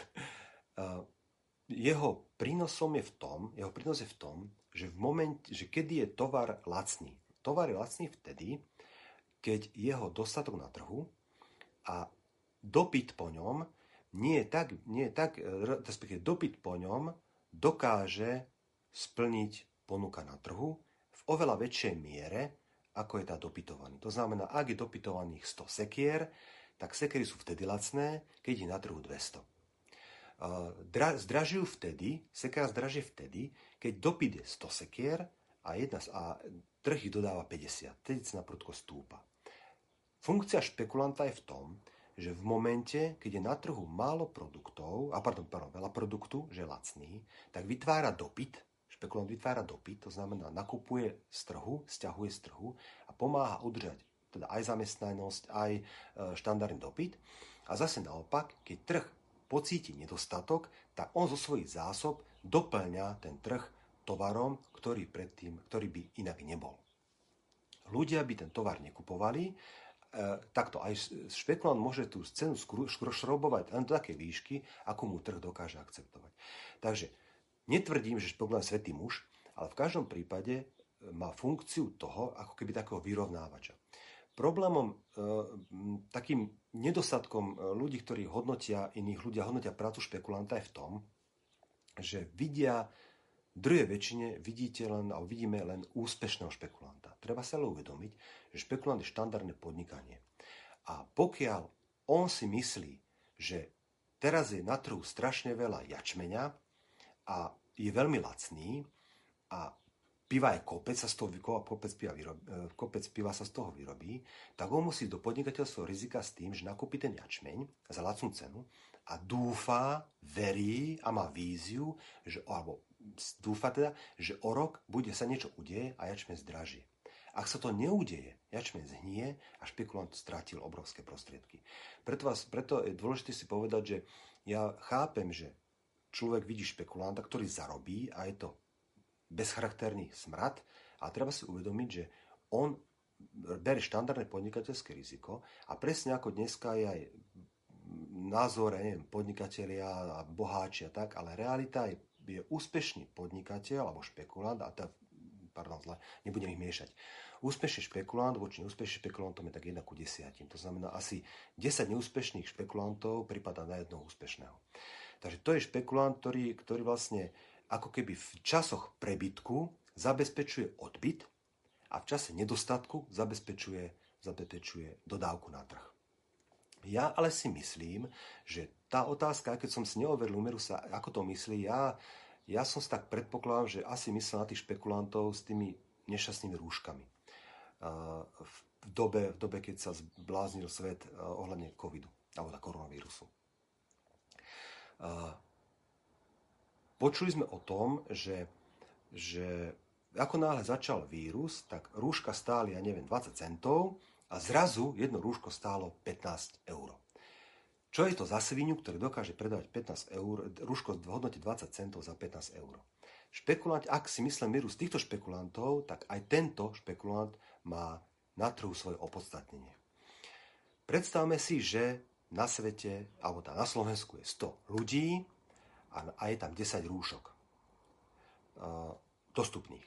Jeho prínos je v tom, že kedy je tovar lacný. Tovar je lacný vtedy, keď jeho dostatok na trhu a dopyt po ňom respektíve dopyt po ňom dokáže splniť ponuka na trhu v oveľa väčšej miere, ako je tá dopytovaný. To znamená, ak je dopytovaných 100 sekier, tak sekiery sú vtedy lacné, keď je na trhu 200. Sekiera zdraží vtedy, keď dopyt je 100 sekier a trh ich dodáva 50. Vtedy cena prudko stúpa. Funkcia špekulanta je v tom, že v momente, keď je na trhu málo produktov, veľa produktu, že je lacný, tak vytvára dopyt, špekulant vytvára dopyt, to znamená nakupuje z trhu, sťahuje z trhu a pomáha udržať teda aj zamestnanosť, aj štandardný dopyt. A zase naopak, keď trh pocíti nedostatok, tak on zo svojich zásob doplňa ten trh tovarom, ktorý by inak nebol. Ľudia by ten tovar nekupovali, takto aj špekulant môže tú cenu šrobovať len do takej výšky, ako mu trh dokáže akceptovať. Takže netvrdím, že špekulant je svätý muž, ale v každom prípade má funkciu toho, ako keby takého vyrovnávača. Problémom, takým nedostatkom ľudí, ktorí hodnotia hodnotia prácu špekulanta je v tom, že druhej väčšine vidíme len úspešného špekulanta. Treba sa ale uvedomiť, že špekulant je štandardné podnikanie. A pokiaľ on si myslí, že teraz je na trhu strašne veľa jačmeňa a je veľmi lacný a piva je kopec piva sa z toho vyrobí, tak on musí do podnikateľského rizika s tým, že nakúpi ten jačmeň za lacnú cenu a verí a má víziu, že o rok sa niečo udeje a jačmeň zdraží. Ak sa to neudeje, jačmeň zhnie a špekulant strátil obrovské prostriedky. Preto je dôležité si povedať, že ja chápem, že človek vidí špekulanta, ktorý zarobí a je to bezcharakterný smrad a treba si uvedomiť, že on berie štandardné podnikateľské riziko a presne ako dneska je aj názor, podnikatelia a boháči a tak, ale realita je úspešný podnikateľ alebo špekulant a nebudem ich miešať. Úspešný špekulant voči neúspešným špekulantom je tak 1:10. To znamená, asi 10 neúspešných špekulantov pripadá na jedného úspešného. Takže to je špekulant, ktorý vlastne ako keby v časoch prebytku zabezpečuje odbyt a v čase nedostatku zabezpečuje dodávku na trh. Ja ale si myslím, že tá otázka, keď som si neoveril Umerusa, ako to myslí, ja som si tak predpokladal, že asi myslel na tých špekulantov s tými nešťastnými rúškami. V dobe, keď sa zbláznil svet ohľadne covidu, alebo koronavírusu. Počuli sme o tom, že ako náhle začal vírus, tak rúška stáli, 20 centov a zrazu jedno rúško stálo 15 eur. Čo je to za svinu, ktorý dokáže predávať 15 eur, rúško v hodnote 20 centov za 15 eur? Špekulant, ak si myslím mieru z týchto špekulantov, tak aj tento špekulant má na trhu svoje opodstatnenie. Predstavme si, že na svete, alebo na Slovensku je 100 ľudí a je tam 10 rúšok dostupných.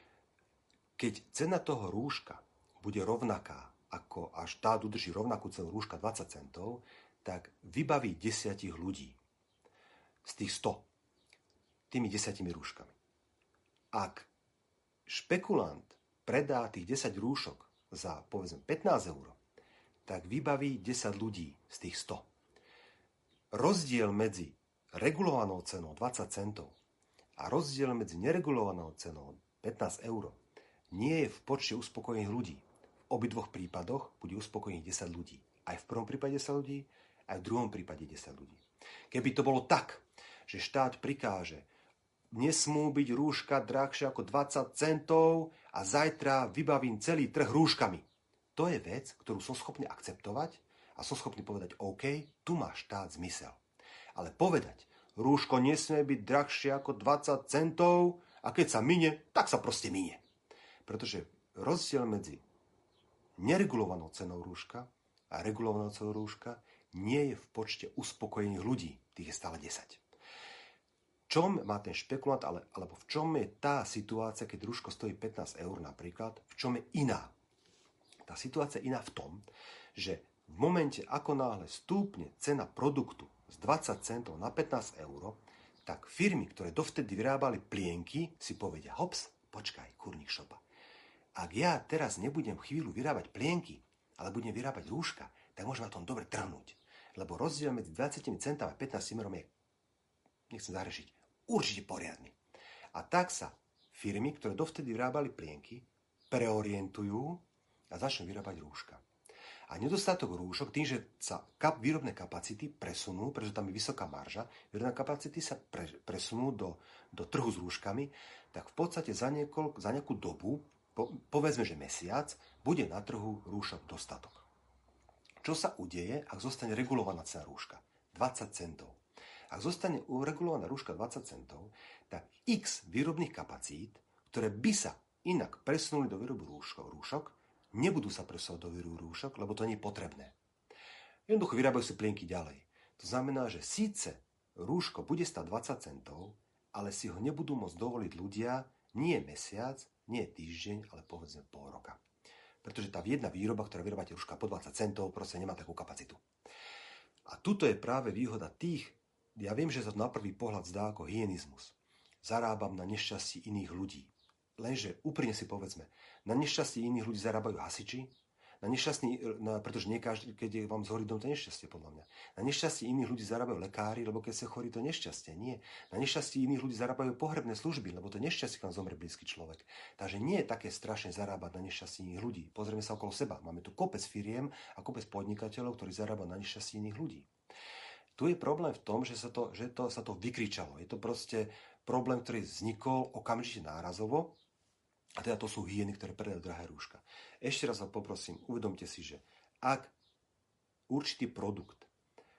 Keď cena toho rúška bude rovnaká, ako a štát udrží rovnakú cenu rúška 20 centov, tak vybaví 10 ľudí z tých 100 tými 10 rúškami. Ak špekulant predá tých 10 rúšok za, povedzme, 15 eur, tak vybaví 10 ľudí z tých 100. Rozdiel medzi regulovanou cenou 20 centov a rozdiel medzi neregulovanou cenou 15 eur nie je v počte uspokojených ľudí. V obidvoch prípadoch bude uspokojených 10 ľudí. Aj v prvom prípade 10 ľudí, aj v druhom prípade 10 ľudí. Keby to bolo tak, že štát prikáže, nesmú byť rúška drahšie ako 20 centov a zajtra vybavím celý trh rúškami. To je vec, ktorú som schopný akceptovať a som schopný povedať, OK, tu má štát zmysel. Ale povedať, rúško nesmie byť drahšie ako 20 centov a keď sa mine, tak sa proste mine. Pretože rozdiel medzi neregulovanou cenou rúška a regulovanou cenou rúška nie je v počte uspokojených ľudí. Tých je stále 10. V čom má ten špekulant, alebo v čom je tá situácia, keď rúško stojí 15 eur napríklad, v čom je iná? Tá situácia je iná v tom, že v momente, ako náhle stúpne cena produktu z 20 centov na 15 eur, tak firmy, ktoré dovtedy vyrábali plienky, si povedia, hops, počkaj, kurník šopa. Ak ja teraz nebudem chvíľu vyrábať plienky, ale budem vyrábať rúška, tak môžem na tom dobre trhnúť. Lebo rozdiel medzi 20 centami a 15 eurom je, nechcem zahrešiť, určite poriadny. A tak sa firmy, ktoré dovtedy vyrábali plienky, preorientujú a začnú vyrábať rúška. A nedostatok rúšok, tým, že sa výrobné kapacity presunú, pretože tam je vysoká marža, výrobné kapacity sa presunú do trhu s rúškami, tak v podstate za nejakú dobu, povedzme, že mesiac, bude na trhu rúšok dostatok. Čo sa udeje, ak zostane regulovaná cena rúška? 20 centov. Ak zostane regulovaná rúška 20 centov, tak x výrobných kapacít, ktoré by sa inak presunuli do výrobu rúšok, nebudú sa presúvať do výrobu rúšok, lebo to nie je potrebné. Jednoducho vyrábajú si plienky ďalej. To znamená, že síce rúško bude stať 20 centov, ale si ho nebudú môcť dovoliť ľudia nie mesiac, nie týždeň, ale povedzme pol roka. Pretože tá jedna výroba, ktorá vyrába rúška po 20 centov, proste nemá takú kapacitu. A tuto je práve výhoda tých, ja viem, že sa to na prvý pohľad zdá ako hyenizmus. Zarábam na nešťastí iných ľudí. Lenže úprimne si povedzme, na nešťastí iných ľudí zarábajú hasiči, pretože nie každý, keď je vám zhorí dom, to je nešťastie podľa mňa. Na nešťastí iných ľudí zarábajú lekári, lebo keď sa chorí, to nešťastie. Nie. Na nešťastí iných ľudí zarábajú pohrebné služby, lebo to nešťastie, keď vám zomrie blízky človek. Takže nie je také strašné zarábať na nešťastí iných ľudí. Pozrieme sa okolo seba. Máme tu kopec firiem a kopec podnikateľov, ktorí zarábajú na nešťastí iných ľudí. Tu je problém v tom, že sa to vykričalo. Je to proste problém, ktorý vznikol okamžite nárazovo. A teda to sú hyeny, ktoré predajú drahé rúška. Ešte raz vás poprosím, uvedomte si, že ak určitý produkt,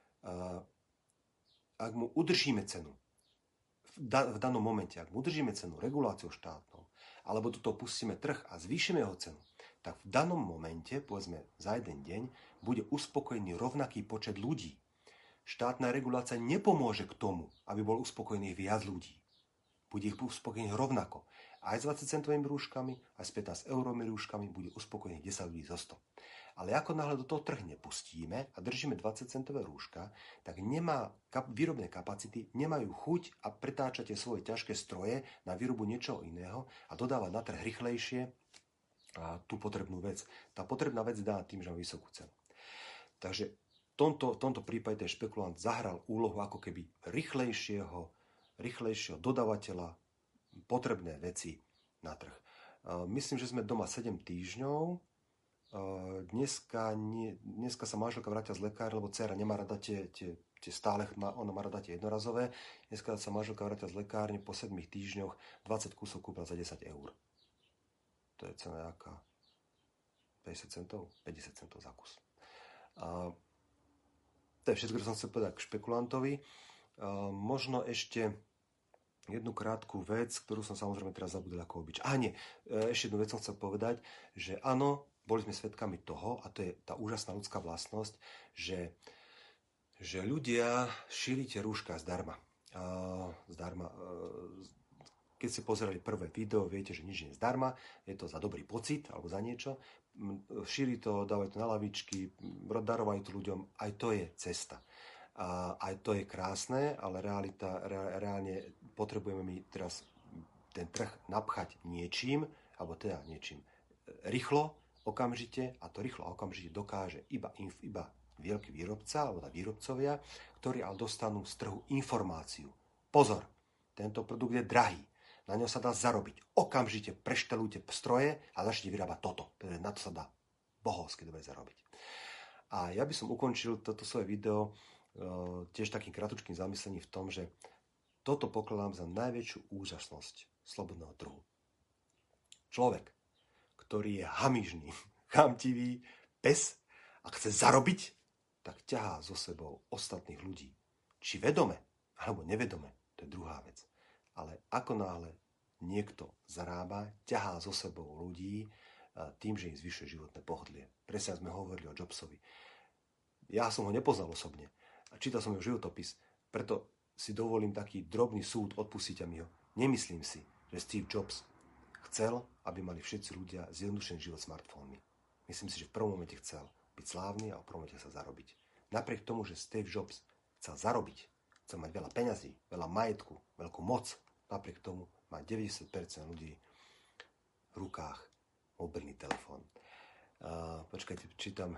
ak mu udržíme cenu v danom momente, ak mu udržíme cenu reguláciou štátnou, alebo toto pustíme trh a zvýšime jeho cenu, tak v danom momente, povedzme za jeden deň, bude uspokojený rovnaký počet ľudí. Štátna regulácia nepomôže k tomu, aby bol uspokojených viac ľudí. bude ich uspokojených rovnako. Aj s 20-centovými rúškami, aj s 15-eurovými rúškami bude uspokojených 10 ľudí zo 100. Ale ako náhle do toho trh nepustíme a držíme 20-centové rúška, tak výrobné kapacity nemajú chuť a pretáčate svoje ťažké stroje na výrobu niečoho iného a dodávať na trh rýchlejšie a tú potrebnú vec. Tá potrebná vec dá tým, že má vysokú cenu. Takže v tomto prípade ten špekulant zahral úlohu ako keby rýchlejšieho dodávateľa potrebné veci na trh. Myslím, že sme doma 7 týždňov. Dneska sa manželka vrátia z lekára, lebo dcera nemá rada tie stále, ona má rada tie jednorazové. Dneska sa manželka vrátia z lekárne po 7 týždňoch 20 kusov kúpila za 10 eur. To je cena jaká? 50 centov? 50 centov za kus. To je všetko, čo som chcel povedať k špekulantovi. Možno ešte jednu krátku vec, ktorú som samozrejme teraz zabudol ako obyč. Ešte jednu vec som chcel povedať, že áno, boli sme svedkami toho, a to je tá úžasná ľudská vlastnosť, že ľudia šíri tie rúška zdarma. Keď ste pozerali prvé video, viete, že nič nie je zdarma, je to za dobrý pocit alebo za niečo. Šíri to, dávajú to na lavičky, darovajú to ľuďom, aj to je cesta. Aj to je krásne, ale reálne potrebujeme my teraz ten trh napchať niečím, alebo teda niečím rýchlo, okamžite, a to rýchlo a okamžite dokáže iba veľký výrobca alebo výrobcovia, ktorí ale dostanú z trhu informáciu. Pozor, tento produkt je drahý, na ňo sa dá zarobiť. Okamžite preštelujte stroje a začnite vyrábať toto. Na to sa dá bohovsky dobre zarobiť. A ja by som ukončil toto svoje video tiež takým kratučkým zamyslením v tom, že toto pokladám za najväčšiu úžasnosť slobodného trhu. Človek, ktorý je hamižný, chamtivý, pes a chce zarobiť, tak ťahá so sebou ostatných ľudí. Či vedome, alebo nevedome, to je druhá vec. Ale ako náhle niekto zarába, ťahá so sebou ľudí tým, že im zvyšuje životné pohodlie. Presne sme hovorili o Jobsovi. Ja som ho nepoznal osobne a čítal som jeho životopis, preto si dovolím taký drobný súd, odpustite mi ho. Nemyslím si, že Steve Jobs chcel, aby mali všetci ľudia zjednodušený život smartfónmi. Myslím si, že v prvom momente chcel byť slávny a v prvom momente sa zarobiť. Napriek tomu, že Steve Jobs chcel zarobiť, chcel mať veľa peňazí, veľa majetku, veľkú moc, napriek tomu má 90% ľudí v rukách mobilný telefón. Počkajte, čítam.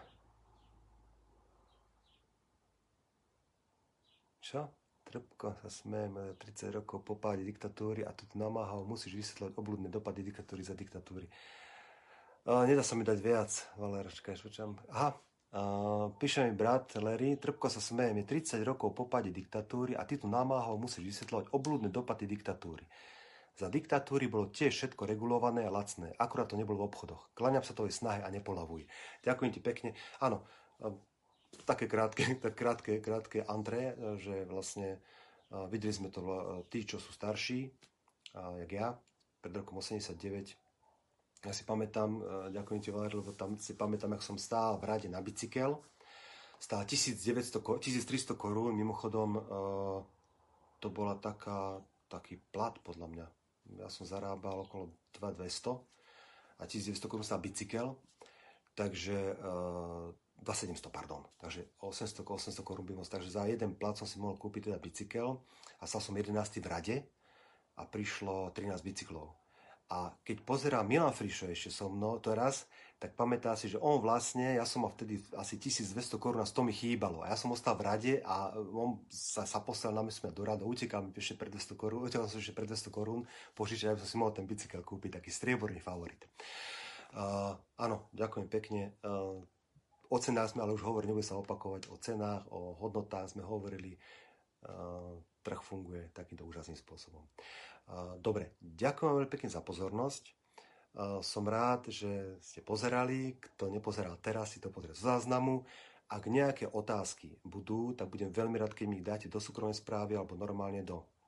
Čo? Trpko sa smejem, 30 rokov po páde diktatúry a tu namáhal, musíš vysvetľovať obľudné dopady diktatúry za diktatúry. Nedá sa mi dať viac, Valéračka, počam. Píše mi brat Larry, Trpko sa smejem, je 30 rokov po páde diktatúry a ty tu namáhal, musíš vysvetľovať obľudné dopady diktatúry. Za diktatúry bolo tiež všetko regulované a lacné, akurát to nebolo v obchodoch. Kláňam sa tvojej snahe a nepolavuj. Ďakujem ti pekne. Áno, také krátke antré, že vlastne videli sme to tí, čo sú starší, jak ja, pred rokom 89. Ja si pamätám, ďakujem ti, Valer, lebo tam si pamätám, jak som stál v rade na bicykel. Stál 1300 korún, mimochodom to bola taký plat podľa mňa. Ja som zarábal okolo 2200 a 1900 korún stál bicykel, takže 2700, pardon. Takže 800 korún by mohol. Takže za jeden plat som si mohol kúpiť teda bicykel a stal som 11. v rade a prišlo 13 bicyklov. A keď pozerám Milan Frišo ešte so mnou teraz, tak pamätá si, že on vlastne, ja som mal vtedy asi 1200 korún a 100 mi chýbalo. A ja som ostal v rade a on sa poslal na mňa do radu, utekal mi ešte pre 200 korún, požičať, aby som si mohol ten bicykel kúpiť, taký strieborný favorit. Áno, ďakujem pekne. O cenách sme ale už hovorili, nebudem sa opakovať, o cenách, o hodnotách sme hovorili. Trh funguje takýmto úžasným spôsobom. Dobre, ďakujem veľmi pekne za pozornosť. Som rád, že ste pozerali. Kto nepozeral teraz, si to pozrie zo záznamu. Ak nejaké otázky budú, tak budem veľmi rád, keď mi ich dáte do súkromnej správy alebo normálne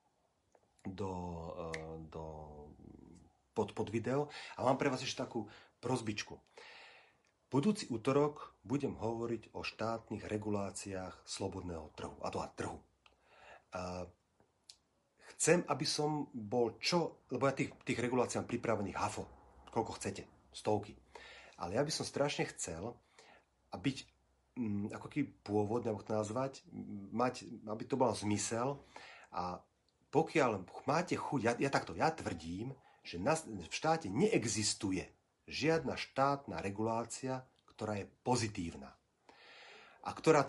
pod video. A mám pre vás ešte takú prosbičku. Budúci útorok budem hovoriť o štátnych reguláciách slobodného trhu. A to trhu. chcem, aby som bol lebo ja tých regulácií mám pripravených hafo, koľko chcete, stovky. Ale ja by som strašne chcel, a byť ako keby pôvodne, alebo to nazvať, aby to mal zmysel. A pokiaľ máte chuť, ja tvrdím, že v štáte neexistuje žiadna štátna regulácia, ktorá je pozitívna. A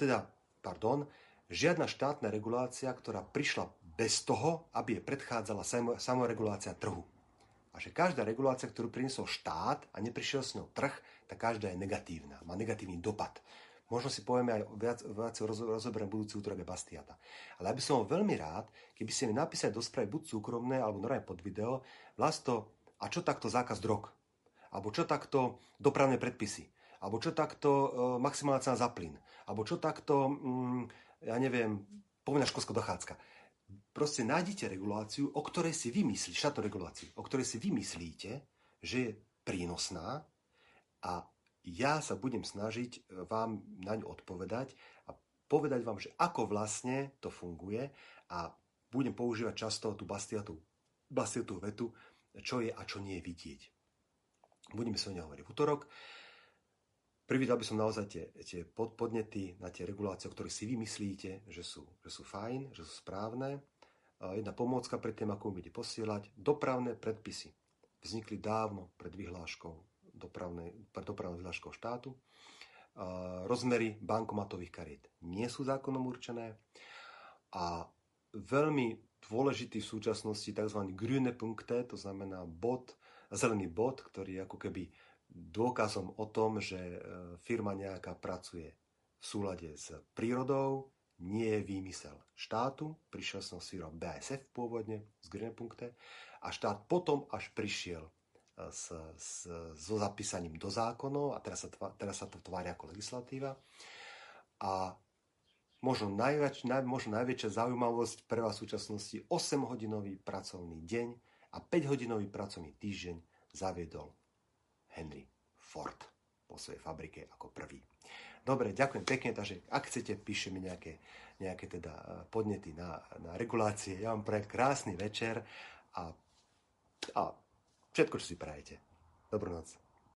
žiadna štátna regulácia, ktorá prišla bez toho, aby je predchádzala samoregulácia trhu. A že každá regulácia, ktorú priniesol štát a neprišiel s ňou trh, tak každá je negatívna, má negatívny dopad. Možno si povieme aj viac rozoberiem budúci útorok aj Bastiata. Ale ja by som veľmi rád, keby ste mi napísali do správy buď súkromné, alebo normálne pod video, a čo takto zákaz drog? Alebo čo takto dopravné predpisy? Alebo čo takto maximálna cena za plyn? Alebo čo takto, povinná školská dochádzka? Proste nájdete reguláciu, o ktorej si vymyslíte, štátnu reguláciu, o ktorej si vymyslíte, že je prínosná, a ja sa budem snažiť vám na ňu odpovedať a povedať vám, že ako vlastne to funguje, a budem používať často tú Bastiatu vetu, čo je a čo nie je vidieť. Budeme sa o nej hovoriť v útorok. Privítal by som naozaj tie podnety na tie regulácie, o ktorých si vymyslíte, že sú fajn, že sú správne. Jedna pomôcka pred tým, ako budete posielať. Dopravné predpisy vznikli dávno pred vyhláškou vyhláškou štátu. Rozmery bankomatových kariet nie sú zákonom určené a veľmi dôležitý v súčasnosti tzv. Grüne Punkte, to znamená zelený bod, ktorý je ako keby dôkazom o tom, že firma nejaká pracuje v súlade s prírodou, nie je výmysel štátu. Prišiel som s firmou BASF pôvodne z Grüne Punkte a štát potom až prišiel so zapísaním do zákonov a teraz sa to tvári ako legislatíva. A možno najväčšia zaujímavosť pre vás v súčasnosti 8-hodinový pracovný deň a 5-hodinový pracovný týždeň zaviedol Henry Ford po svojej fabrike ako prvý. Dobre, ďakujem pekne, takže ak chcete, píšte mi nejaké teda podnety na regulácie. Ja vám prajem krásny večer a všetko, čo si prajete. Dobrú noc.